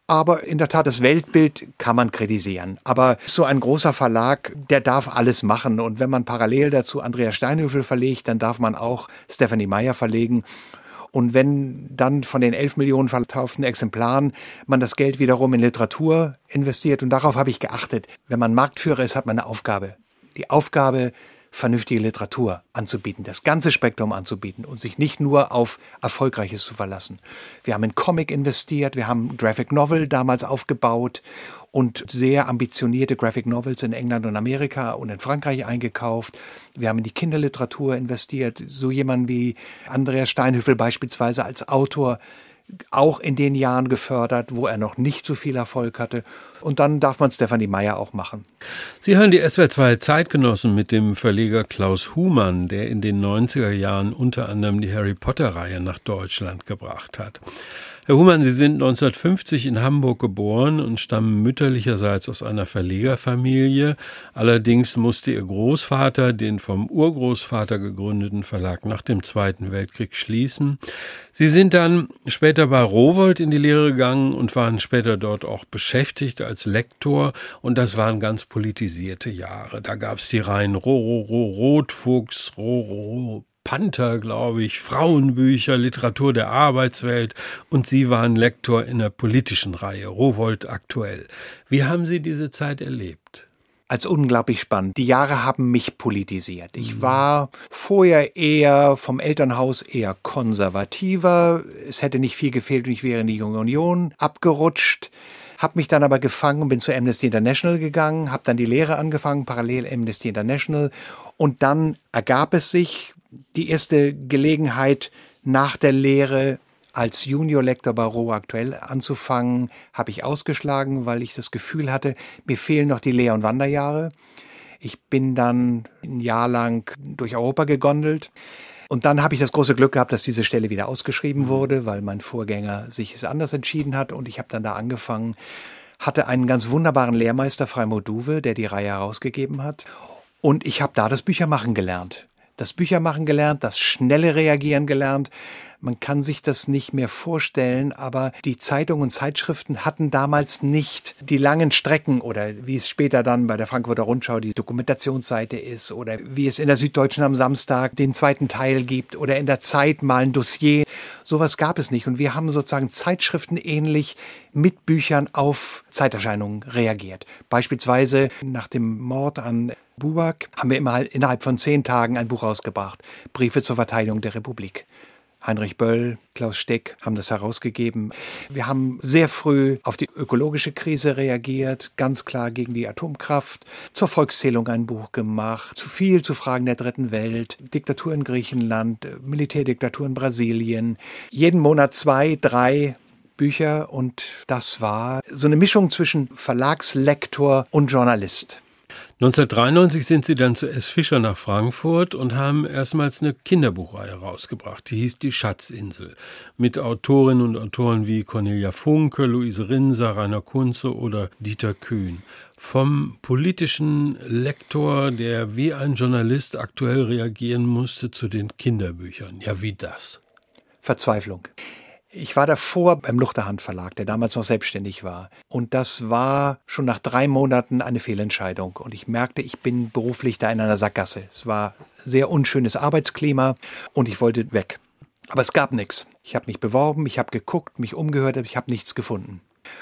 Aber in der Tat, das Weltbild kann man kritisieren. Aber so ein großer Verlag, der darf alles machen. Und wenn man parallel dazu Andreas Steinhöfel verlegt, dann darf man auch Stephenie Meyer verlegen. Und wenn dann von den elf Millionen verkauften Exemplaren man das Geld wiederum in Literatur investiert, und darauf habe ich geachtet. Wenn man Marktführer ist, hat man eine Aufgabe. Die Aufgabe, vernünftige Literatur anzubieten, das ganze Spektrum anzubieten und sich nicht nur auf Erfolgreiches zu verlassen. Wir haben in Comic investiert, wir haben Graphic Novel damals aufgebaut und sehr ambitionierte Graphic Novels in England und Amerika und in Frankreich eingekauft. Wir haben in die Kinderliteratur investiert, so jemand wie Andreas Steinhöfel beispielsweise als Autor auch in den Jahren gefördert, wo er noch nicht so viel Erfolg hatte. Und dann darf man Stephenie Meyer auch machen. Sie hören die S W R zwei Zeitgenossen mit dem Verleger Klaus Humann, der in den neunziger Jahren unter anderem die Harry-Potter-Reihe nach Deutschland gebracht hat. Herr Humann, Sie sind neunzehnhundertfünfzig in Hamburg geboren und stammen mütterlicherseits aus einer Verlegerfamilie. Allerdings musste Ihr Großvater den vom Urgroßvater gegründeten Verlag nach dem Zweiten Weltkrieg schließen. Sie sind dann später bei Rowohlt in die Lehre gegangen und waren später dort auch beschäftigt als Lektor. Und das waren ganz politisierte Jahre. Da gab es die Reihen Rororo, Rotfuchs, Rororo, Panther, glaube ich, Frauenbücher, Literatur der Arbeitswelt, und Sie waren Lektor in der politischen Reihe, Rowohlt aktuell. Wie haben Sie diese Zeit erlebt? Als unglaublich spannend. Die Jahre haben mich politisiert. Ich war vorher eher vom Elternhaus eher konservativer. Es hätte nicht viel gefehlt und ich wäre in die Junge Union abgerutscht. Habe mich dann aber gefangen und bin zu Amnesty International gegangen, habe dann die Lehre angefangen, parallel Amnesty International. Und dann ergab es sich die erste Gelegenheit, nach der Lehre als Juniorlektor bei Rowohlt aktuell anzufangen, habe ich ausgeschlagen, weil ich das Gefühl hatte, mir fehlen noch die Lehr- und Wanderjahre. Ich bin dann ein Jahr lang durch Europa gegondelt. Und dann habe ich das große Glück gehabt, dass diese Stelle wieder ausgeschrieben wurde, weil mein Vorgänger sich es anders entschieden hat. Und ich habe dann da angefangen, hatte einen ganz wunderbaren Lehrmeister, Freimut Duwe, der die Reihe herausgegeben hat. Und ich habe da das Büchermachen gelernt. Das Büchermachen gelernt, das schnelle Reagieren gelernt. Man kann sich das nicht mehr vorstellen, aber die Zeitungen und Zeitschriften hatten damals nicht die langen Strecken oder wie es später dann bei der Frankfurter Rundschau die Dokumentationsseite ist oder wie es in der Süddeutschen am Samstag den zweiten Teil gibt oder in der Zeit mal ein Dossier. Sowas gab es nicht und wir haben sozusagen Zeitschriften ähnlich mit Büchern auf Zeiterscheinungen reagiert. Beispielsweise nach dem Mord an Buback haben wir immer innerhalb von zehn Tagen ein Buch rausgebracht. Briefe zur Verteidigung der Republik. Heinrich Böll, Klaus Steck haben das herausgegeben. Wir haben sehr früh auf die ökologische Krise reagiert, ganz klar gegen die Atomkraft. Zur Volkszählung ein Buch gemacht, zu viel zu Fragen der Dritten Welt, Diktatur in Griechenland, Militärdiktatur in Brasilien. Jeden Monat zwei, drei Bücher und das war so eine Mischung zwischen Verlagslektor und Journalist. neunzehnhundertdreiundneunzig sind Sie dann zu S. Fischer nach Frankfurt und haben erstmals eine Kinderbuchreihe rausgebracht. Die hieß Die Schatzinsel. Mit Autorinnen und Autoren wie Cornelia Funke, Luise Rinser, Rainer Kunze oder Dieter Kühn. Vom politischen Lektor, der wie ein Journalist aktuell reagieren musste, zu den Kinderbüchern. Ja, wie das? Verzweiflung. Ich war davor beim Luchterhand Verlag, der damals noch selbstständig war. Und das war schon nach drei Monaten eine Fehlentscheidung. Und ich merkte, ich bin beruflich da in einer Sackgasse. Es war sehr unschönes Arbeitsklima und ich wollte weg. Aber es gab nichts. Ich habe mich beworben, ich habe geguckt, mich umgehört, aber ich habe nichts gefunden.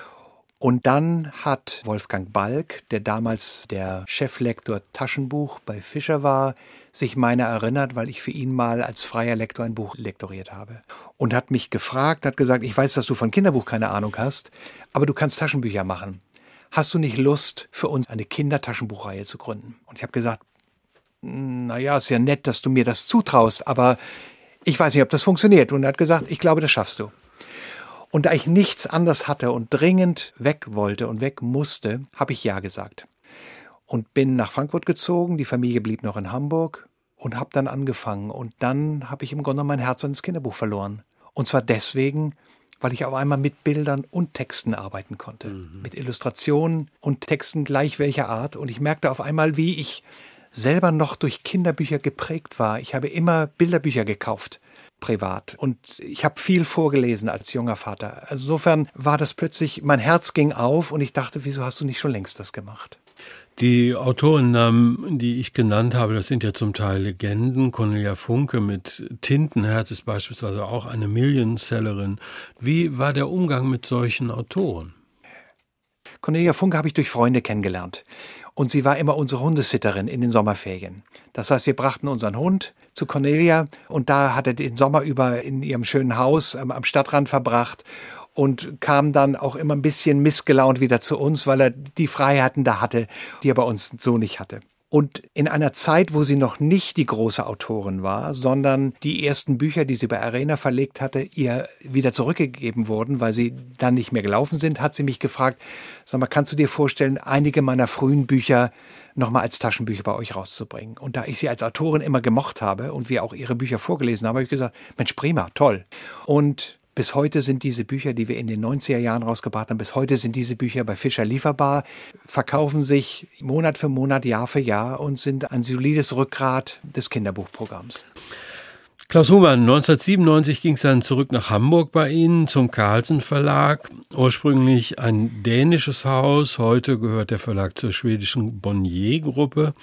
Und dann hat Wolfgang Balk, der damals der Cheflektor Taschenbuch bei Fischer war, sich meiner erinnert, weil ich für ihn mal als freier Lektor ein Buch lektoriert habe. Und hat mich gefragt, hat gesagt, ich weiß, dass du von Kinderbuch keine Ahnung hast, aber du kannst Taschenbücher machen. Hast du nicht Lust, für uns eine Kindertaschenbuchreihe zu gründen? Und ich habe gesagt, naja, ist ja nett, dass du mir das zutraust, aber ich weiß nicht, ob das funktioniert. Und er hat gesagt, ich glaube, das schaffst du. Und da ich nichts anderes hatte und dringend weg wollte und weg musste, habe ich Ja gesagt. Und bin nach Frankfurt gezogen, die Familie blieb noch in Hamburg und habe dann angefangen. Und dann habe ich im Grunde mein Herz ans Kinderbuch verloren. Und zwar deswegen, weil ich auf einmal mit Bildern und Texten arbeiten konnte. Mhm. Mit Illustrationen und Texten gleich welcher Art. Und ich merkte auf einmal, wie ich selber noch durch Kinderbücher geprägt war. Ich habe immer Bilderbücher gekauft. privat. Und ich habe viel vorgelesen als junger Vater. Also insofern war das plötzlich, mein Herz ging auf und ich dachte, wieso hast du nicht schon längst das gemacht? Die Autorennamen, die ich genannt habe, das sind ja zum Teil Legenden. Cornelia Funke mit Tintenherz ist beispielsweise auch eine Millionsellerin. Wie war der Umgang mit solchen Autoren? Cornelia Funke habe ich durch Freunde kennengelernt. Und sie war immer unsere Hundesitterin in den Sommerferien. Das heißt, wir brachten unseren Hund zu Cornelia und da hat er den Sommer über in ihrem schönen Haus am, am Stadtrand verbracht und kam dann auch immer ein bisschen missgelaunt wieder zu uns, weil er die Freiheiten da hatte, die er bei uns so nicht hatte. Und in einer Zeit, wo sie noch nicht die große Autorin war, sondern die ersten Bücher, die sie bei Arena verlegt hatte, ihr wieder zurückgegeben wurden, weil sie dann nicht mehr gelaufen sind, hat sie mich gefragt, sag mal, kannst du dir vorstellen, einige meiner frühen Bücher nochmal als Taschenbücher bei euch rauszubringen? Und da ich sie als Autorin immer gemocht habe und wir auch ihre Bücher vorgelesen haben, habe ich gesagt, Mensch, prima, toll. Und bis heute sind diese Bücher, die wir in den neunziger Jahren rausgebracht haben, bis heute sind diese Bücher bei Fischer lieferbar, verkaufen sich Monat für Monat, Jahr für Jahr und sind ein solides Rückgrat des Kinderbuchprogramms. Klaus Hohmann, neunzehnhundertsiebenundneunzig ging es dann zurück nach Hamburg bei Ihnen zum Carlsen Verlag. Ursprünglich ein dänisches Haus, heute gehört der Verlag zur schwedischen Bonnier-Gruppe.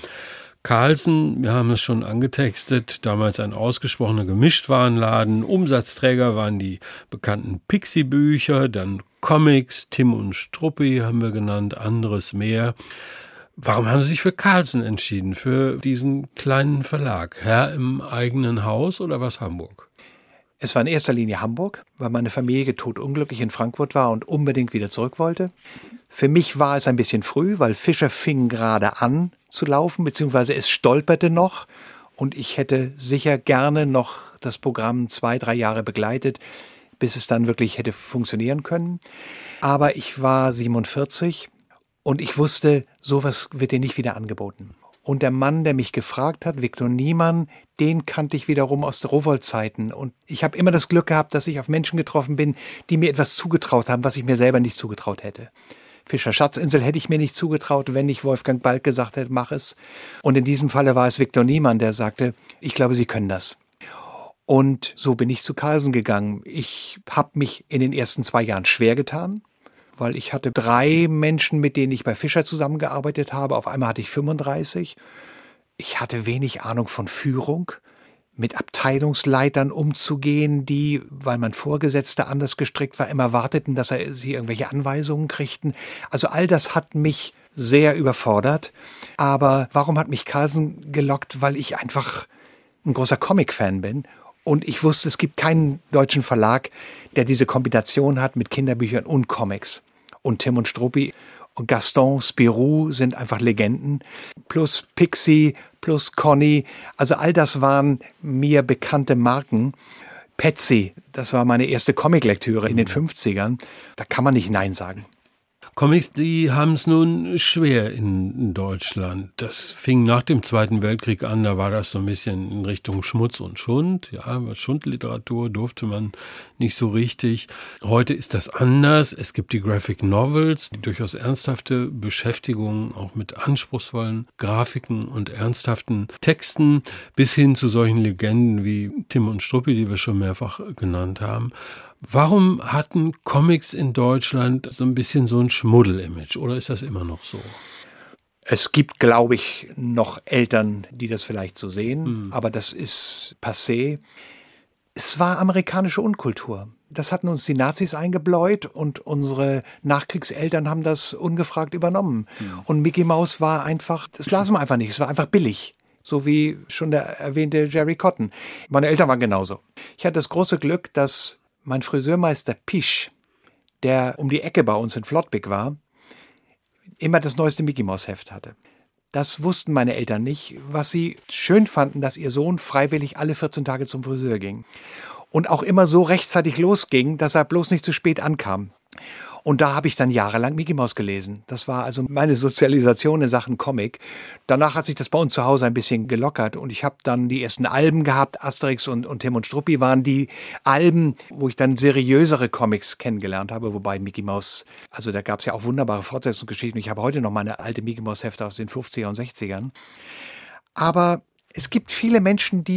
Carlsen, wir haben es schon angetextet, damals ein ausgesprochener Gemischtwarenladen. Umsatzträger waren die bekannten Pixie-Bücher, dann Comics, Tim und Struppi haben wir genannt, anderes mehr. Warum haben Sie sich für Carlsen entschieden, für diesen kleinen Verlag? Herr im eigenen Haus oder was Hamburg? Es war in erster Linie Hamburg, weil meine Familie todunglücklich in Frankfurt war und unbedingt wieder zurück wollte. Für mich war es ein bisschen früh, weil Fischer fing gerade an zu laufen, beziehungsweise es stolperte noch. Und ich hätte sicher gerne noch das Programm zwei, drei Jahre begleitet, bis es dann wirklich hätte funktionieren können. Aber ich war siebenundvierzig und ich wusste, sowas wird dir nicht wieder angeboten. Und der Mann, der mich gefragt hat, Viktor Niemann, den kannte ich wiederum aus der Rowohlt-Zeiten. Und ich habe immer das Glück gehabt, dass ich auf Menschen getroffen bin, die mir etwas zugetraut haben, was ich mir selber nicht zugetraut hätte. Fischer Schatzinsel hätte ich mir nicht zugetraut, wenn nicht Wolfgang Balck gesagt hätte, mach es. Und in diesem Falle war es Viktor Niemann, der sagte, ich glaube, Sie können das. Und so bin ich zu Carlsen gegangen. Ich habe mich in den ersten zwei Jahren schwer getan, weil ich hatte drei Menschen, mit denen ich bei Fischer zusammengearbeitet habe. Auf einmal hatte ich fünfunddreißig. Ich hatte wenig Ahnung von Führung, mit Abteilungsleitern umzugehen, die, weil mein Vorgesetzter anders gestrickt war, immer warteten, dass er, sie irgendwelche Anweisungen kriegten. Also all das hat mich sehr überfordert. Aber warum hat mich Carlsen gelockt? Weil ich einfach ein großer Comic-Fan bin. Und ich wusste, es gibt keinen deutschen Verlag, der diese Kombination hat mit Kinderbüchern und Comics. Und Tim und Struppi und Gaston, Spirou sind einfach Legenden. Plus Pixie, plus Conny. Also all das waren mir bekannte Marken. Patsy, das war meine erste Comiclektüre in den fünfzigern. Da kann man nicht Nein sagen. Comics, die haben es nun schwer in Deutschland. Das fing nach dem Zweiten Weltkrieg an, da war das so ein bisschen in Richtung Schmutz und Schund. Ja, Schundliteratur durfte man nicht so richtig. Heute ist das anders. Es gibt die Graphic Novels, die durchaus ernsthafte Beschäftigung auch mit anspruchsvollen Grafiken und ernsthaften Texten, bis hin zu solchen Legenden wie Tim und Struppi, die wir schon mehrfach genannt haben. Warum hatten Comics in Deutschland so ein bisschen so ein Schmuddel-Image oder ist das immer noch so? Es gibt, glaube ich, noch Eltern, die das vielleicht so sehen, hm. aber das ist passé. Es war amerikanische Unkultur. Das hatten uns die Nazis eingebläut und unsere Nachkriegseltern haben das ungefragt übernommen. Hm. Und Mickey Mouse war einfach, das las man einfach nicht, es war einfach billig. So wie schon der erwähnte Jerry Cotton. Meine Eltern waren genauso. Ich hatte das große Glück, dass mein Friseurmeister Pisch, der um die Ecke bei uns in Flottbek war, immer das neueste Mickey-Maus-Heft hatte. Das wussten meine Eltern nicht, was sie schön fanden, dass ihr Sohn freiwillig alle vierzehn Tage zum Friseur ging. Und auch immer so rechtzeitig losging, dass er bloß nicht zu spät ankam. Und da habe ich dann jahrelang Mickey Mouse gelesen. Das war also meine Sozialisation in Sachen Comic. Danach hat sich das bei uns zu Hause ein bisschen gelockert und ich habe dann die ersten Alben gehabt. Asterix und, und Tim und Struppi waren die Alben, wo ich dann seriösere Comics kennengelernt habe, wobei Mickey Mouse, also da gab es ja auch wunderbare Fortsetzungsgeschichten. Ich habe heute noch meine alte Mickey Mouse Hefte aus den fünfziger und sechzigern. Aber es gibt viele Menschen, die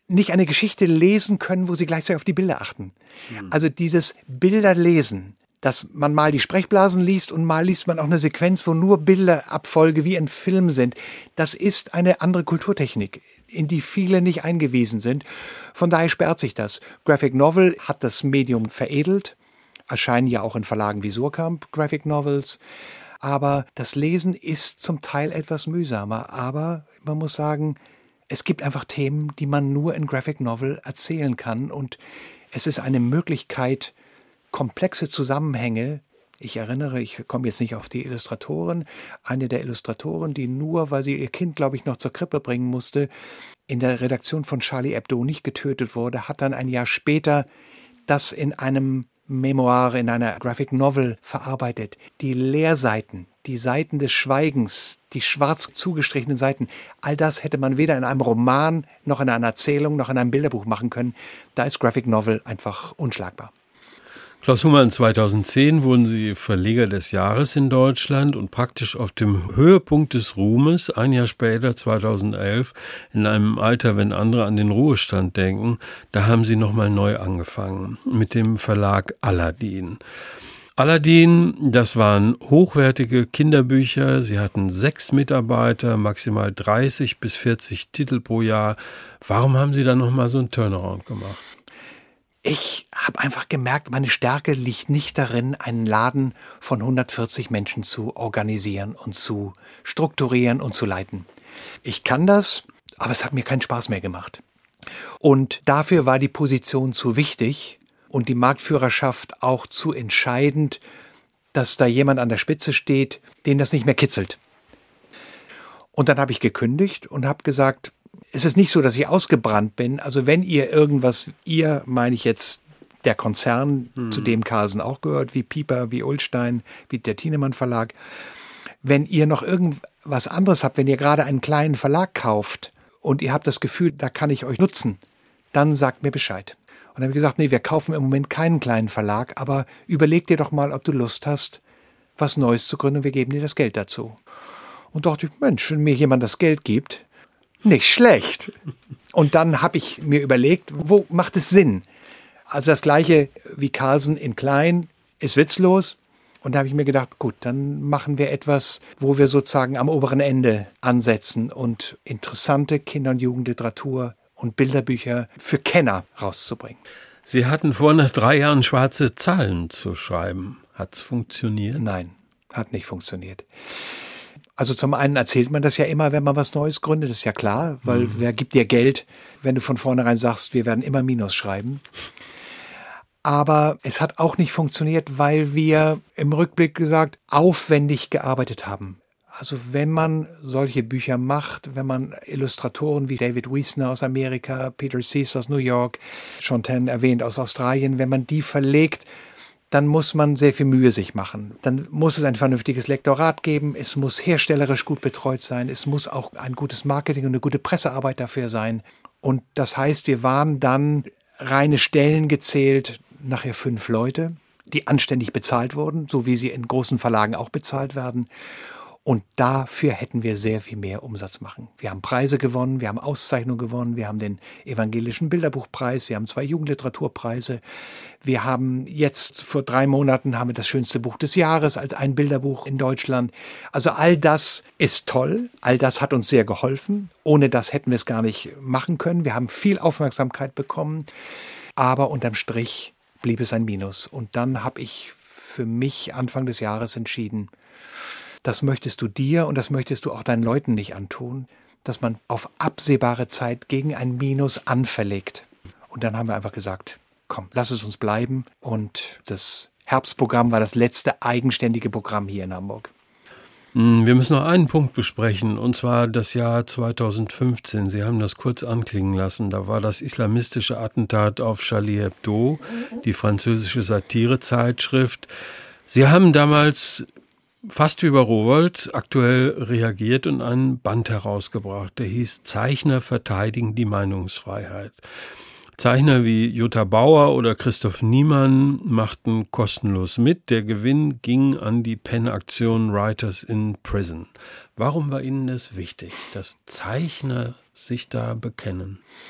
nicht eine Geschichte lesen können, wo sie gleichzeitig auf die Bilder achten. Mhm. Also dieses Bilderlesen, dass man mal die Sprechblasen liest und mal liest man auch eine Sequenz, wo nur Bilderabfolge wie ein Film sind. Das ist eine andere Kulturtechnik, in die viele nicht eingewiesen sind. Von daher sperrt sich das. Graphic Novel hat das Medium veredelt, erscheinen ja auch in Verlagen wie Surkamp Graphic Novels. Aber das Lesen ist zum Teil etwas mühsamer. Aber man muss sagen, es gibt einfach Themen, die man nur in Graphic Novel erzählen kann. Und es ist eine Möglichkeit, komplexe Zusammenhänge. Ich erinnere, ich komme jetzt nicht auf die Illustratorin, eine der Illustratoren, die nur, weil sie ihr Kind, glaube ich, noch zur Krippe bringen musste, in der Redaktion von Charlie Hebdo nicht getötet wurde, hat dann ein Jahr später das in einem Memoir, in einer Graphic Novel verarbeitet. Die Leerseiten, die Seiten des Schweigens, die schwarz zugestrichenen Seiten, all das hätte man weder in einem Roman, noch in einer Erzählung, noch in einem Bilderbuch machen können. Da ist Graphic Novel einfach unschlagbar. Klaus Humann, zweitausendzehn wurden Sie Verleger des Jahres in Deutschland und praktisch auf dem Höhepunkt des Ruhmes, ein Jahr später, zweitausendelf, in einem Alter, wenn andere an den Ruhestand denken, da haben Sie nochmal neu angefangen mit dem Verlag Aladdin. Aladdin, das waren hochwertige Kinderbücher. Sie hatten sechs Mitarbeiter, maximal dreißig bis vierzig Titel pro Jahr. Warum haben Sie da nochmal so einen Turnaround gemacht? Ich habe einfach gemerkt, meine Stärke liegt nicht darin, einen Laden von hundertvierzig Menschen zu organisieren und zu strukturieren und zu leiten. Ich kann das, aber es hat mir keinen Spaß mehr gemacht. Und dafür war die Position zu wichtig und die Marktführerschaft auch zu entscheidend, dass da jemand an der Spitze steht, den das nicht mehr kitzelt. Und dann habe ich gekündigt und habe gesagt, es ist nicht so, dass ich ausgebrannt bin. Also wenn ihr irgendwas, ihr meine ich jetzt der Konzern, hm. zu dem Carlsen auch gehört, wie Piper, wie Ullstein, wie der Thienemann Verlag, wenn ihr noch irgendwas anderes habt, wenn ihr gerade einen kleinen Verlag kauft und ihr habt das Gefühl, da kann ich euch nutzen, dann sagt mir Bescheid. Und dann habe ich gesagt, nee, wir kaufen im Moment keinen kleinen Verlag, aber überleg dir doch mal, ob du Lust hast, was Neues zu gründen, wir geben dir das Geld dazu. Und dachte ich, Mensch, wenn mir jemand das Geld gibt, nicht schlecht. Und dann habe ich mir überlegt, wo macht es Sinn? Also das Gleiche wie Carlsen in klein ist witzlos. Und da habe ich mir gedacht, gut, dann machen wir etwas, wo wir sozusagen am oberen Ende ansetzen und interessante Kinder- und Jugendliteratur und Bilderbücher für Kenner rauszubringen. Sie hatten vor, nach drei Jahren schwarze Zahlen zu schreiben. Hat es funktioniert? Nein, hat nicht funktioniert. Also zum einen erzählt man das ja immer, wenn man was Neues gründet, das ist ja klar, weil mhm. wer gibt dir Geld, wenn du von vornherein sagst, wir werden immer Minus schreiben. Aber es hat auch nicht funktioniert, weil wir im Rückblick gesagt aufwendig gearbeitet haben. Also wenn man solche Bücher macht, wenn man Illustratoren wie David Wiesner aus Amerika, Peter Sees aus New York, Chantin erwähnt aus Australien, wenn man die verlegt, dann muss man sehr viel Mühe sich machen. Dann muss es ein vernünftiges Lektorat geben, es muss herstellerisch gut betreut sein, es muss auch ein gutes Marketing und eine gute Pressearbeit dafür sein. Und das heißt, wir waren dann reine Stellen gezählt, nachher fünf Leute, die anständig bezahlt wurden, so wie sie in großen Verlagen auch bezahlt werden. Und dafür hätten wir sehr viel mehr Umsatz machen. Wir haben Preise gewonnen, wir haben Auszeichnungen gewonnen, wir haben den Evangelischen Bilderbuchpreis, wir haben zwei Jugendliteraturpreise. Wir haben jetzt vor drei Monaten haben wir das schönste Buch des Jahres als ein Bilderbuch in Deutschland. Also all das ist toll, all das hat uns sehr geholfen. Ohne das hätten wir es gar nicht machen können. Wir haben viel Aufmerksamkeit bekommen, aber unterm Strich blieb es ein Minus. Und dann habe ich für mich Anfang des Jahres entschieden, das möchtest du dir und das möchtest du auch deinen Leuten nicht antun, dass man auf absehbare Zeit gegen ein Minus anverlegt. Und dann haben wir einfach gesagt, komm, lass es uns bleiben. Und das Herbstprogramm war das letzte eigenständige Programm hier in Hamburg. Wir müssen noch einen Punkt besprechen, und zwar das Jahr zweitausendfünfzehn. Sie haben das kurz anklingen lassen. Da war das islamistische Attentat auf Charlie Hebdo, die französische Satirezeitschrift. Sie haben damals fast wie über Rowohlt aktuell reagiert und einen Band herausgebracht. Der hieß Zeichner verteidigen die Meinungsfreiheit. Zeichner wie Jutta Bauer oder Christoph Niemann machten kostenlos mit. Der Gewinn ging an die Pen-Aktion Writers in Prison. Warum war Ihnen das wichtig, dass Zeichner sich da bekennen?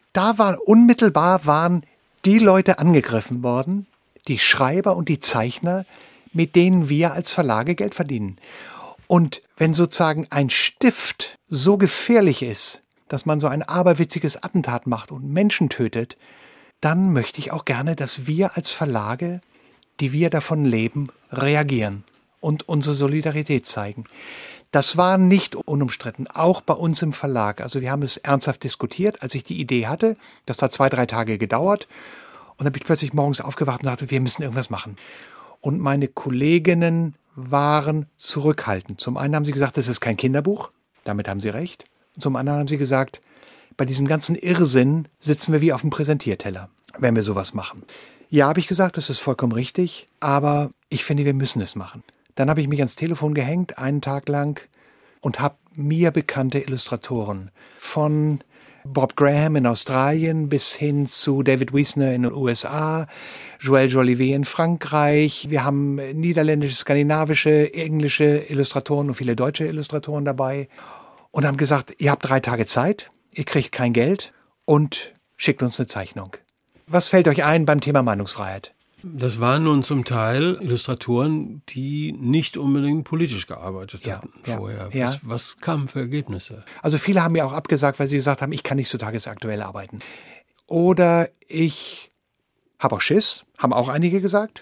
da war unmittelbar waren die Leute angegriffen worden, die Schreiber und die Zeichner, mit denen wir als Verlage Geld verdienen. Und wenn sozusagen ein Stift so gefährlich ist, dass man so ein aberwitziges Attentat macht und Menschen tötet, dann möchte ich auch gerne, dass wir als Verlage, die wir davon leben, reagieren und unsere Solidarität zeigen. Das war nicht unumstritten, auch bei uns im Verlag. Also wir haben es ernsthaft diskutiert, als ich die Idee hatte. Das hat zwei, drei Tage gedauert. Und dann bin ich plötzlich morgens aufgewacht und dachte, wir müssen irgendwas machen. Und meine Kolleginnen waren zurückhaltend. Zum einen haben sie gesagt, das ist kein Kinderbuch. Damit haben sie recht. Und zum anderen haben sie gesagt, bei diesem ganzen Irrsinn sitzen wir wie auf dem Präsentierteller, wenn wir sowas machen. Ja, habe ich gesagt, das ist vollkommen richtig. Aber ich finde, wir müssen es machen. Dann habe ich mich ans Telefon gehängt, einen Tag lang, und habe mir bekannte Illustratoren von Bob Graham in Australien bis hin zu David Wiesner in den U S A, Joël Jolivet in Frankreich. Wir haben niederländische, skandinavische, englische Illustratoren und viele deutsche Illustratoren dabei und haben gesagt, ihr habt drei Tage Zeit, ihr kriegt kein Geld und schickt uns eine Zeichnung. Was fällt euch ein beim Thema Meinungsfreiheit? Das waren nun zum Teil Illustratoren, die nicht unbedingt politisch gearbeitet ja, hatten ja, vorher. Ja. Was, was kamen für Ergebnisse? Also viele haben mir auch abgesagt, weil sie gesagt haben, ich kann nicht so tagesaktuell arbeiten. Oder ich habe auch Schiss, haben auch einige gesagt.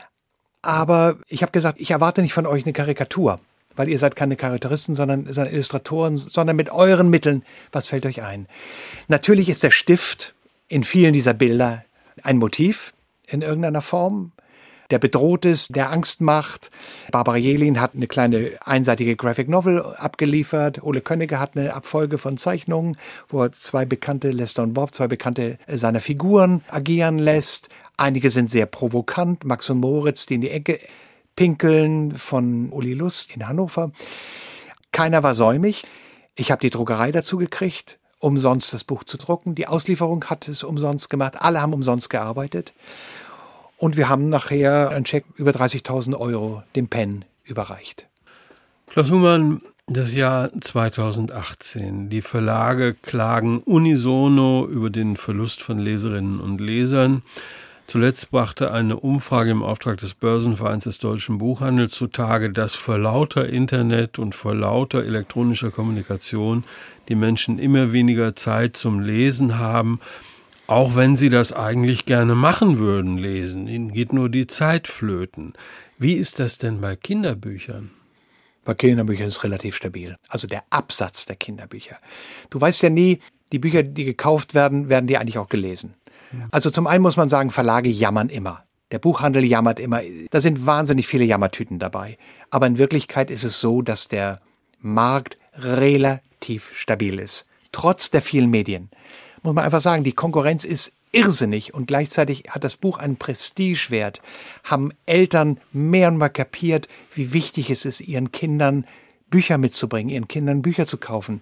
Aber ich habe gesagt, ich erwarte nicht von euch eine Karikatur, weil ihr seid keine Karikaturisten, sondern, sondern Illustratoren, sondern mit euren Mitteln, was fällt euch ein? Natürlich ist der Stift in vielen dieser Bilder ein Motiv, in irgendeiner Form, der bedroht ist, der Angst macht. Barbara Jelin hat eine kleine einseitige Graphic Novel abgeliefert. Ole Könnecke hat eine Abfolge von Zeichnungen, wo er zwei bekannte, Lester und Bob, zwei bekannte seiner Figuren agieren lässt. Einige sind sehr provokant. Max und Moritz, die in die Ecke pinkeln, von Uli Lust in Hannover. Keiner war säumig. Ich habe die Druckerei dazu gekriegt, umsonst das Buch zu drucken. Die Auslieferung hat es umsonst gemacht. Alle haben umsonst gearbeitet. Und wir haben nachher einen Scheck über dreißigtausend Euro dem Penn überreicht. Klaus Humann, das Jahr zweitausendachtzehn. Die Verlage klagen unisono über den Verlust von Leserinnen und Lesern. Zuletzt brachte eine Umfrage im Auftrag des Börsenvereins des deutschen Buchhandels zutage, dass vor lauter Internet und vor lauter elektronischer Kommunikation die Menschen immer weniger Zeit zum Lesen haben, auch wenn sie das eigentlich gerne machen würden, lesen. Ihnen geht nur die Zeit flöten. Wie ist das denn bei Kinderbüchern? Bei Kinderbüchern ist es relativ stabil. Also der Absatz der Kinderbücher. Du weißt ja nie, die Bücher, die gekauft werden, werden die eigentlich auch gelesen. Also zum einen muss man sagen, Verlage jammern immer. Der Buchhandel jammert immer. Da sind wahnsinnig viele Jammertüten dabei. Aber in Wirklichkeit ist es so, dass der Markt relativ stabil ist. Trotz der vielen Medien. Muss man einfach sagen, die Konkurrenz ist irrsinnig und gleichzeitig hat das Buch einen Prestigewert. Haben Eltern mehr und mehr kapiert, wie wichtig es ist, ihren Kindern Bücher mitzubringen, ihren Kindern Bücher zu kaufen.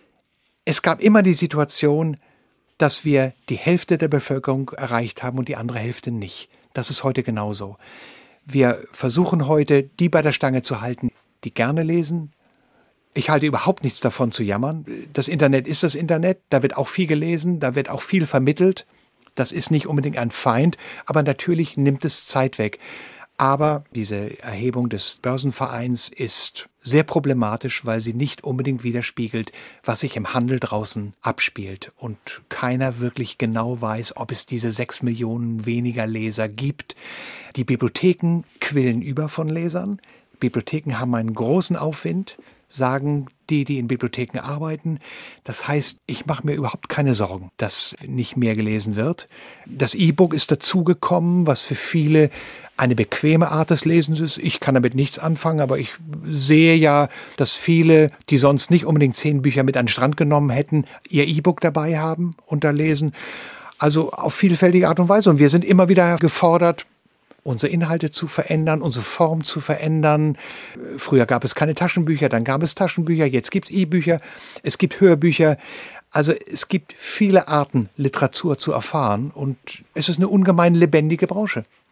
Es gab immer die Situation, dass wir die Hälfte der Bevölkerung erreicht haben und die andere Hälfte nicht. Das ist heute genauso. Wir versuchen heute, die bei der Stange zu halten, die gerne lesen. Ich halte überhaupt nichts davon zu jammern. Das Internet ist das Internet, da wird auch viel gelesen, da wird auch viel vermittelt. Das ist nicht unbedingt ein Feind, aber natürlich nimmt es Zeit weg. Aber diese Erhebung des Börsenvereins ist sehr problematisch, weil sie nicht unbedingt widerspiegelt, was sich im Handel draußen abspielt. Und keiner wirklich genau weiß, ob es diese sechs Millionen weniger Leser gibt. Die Bibliotheken quillen über von Lesern. Bibliotheken haben einen großen Aufwind, sagen die, die in Bibliotheken arbeiten. Das heißt, ich mache mir überhaupt keine Sorgen, dass nicht mehr gelesen wird. Das E-Book ist dazugekommen, was für viele eine bequeme Art des Lesens ist. Ich kann damit nichts anfangen, aber ich sehe ja, dass viele, die sonst nicht unbedingt zehn Bücher mit an den Strand genommen hätten, ihr E-Book dabei haben und da lesen. Also auf vielfältige Art und Weise. Und wir sind immer wieder gefordert, unsere Inhalte zu verändern, unsere Form zu verändern. Früher gab es keine Taschenbücher, dann gab es Taschenbücher, jetzt gibt es E-Bücher, es gibt Hörbücher. Also es gibt viele Arten, Literatur zu erfahren und es ist eine ungemein lebendige Branche.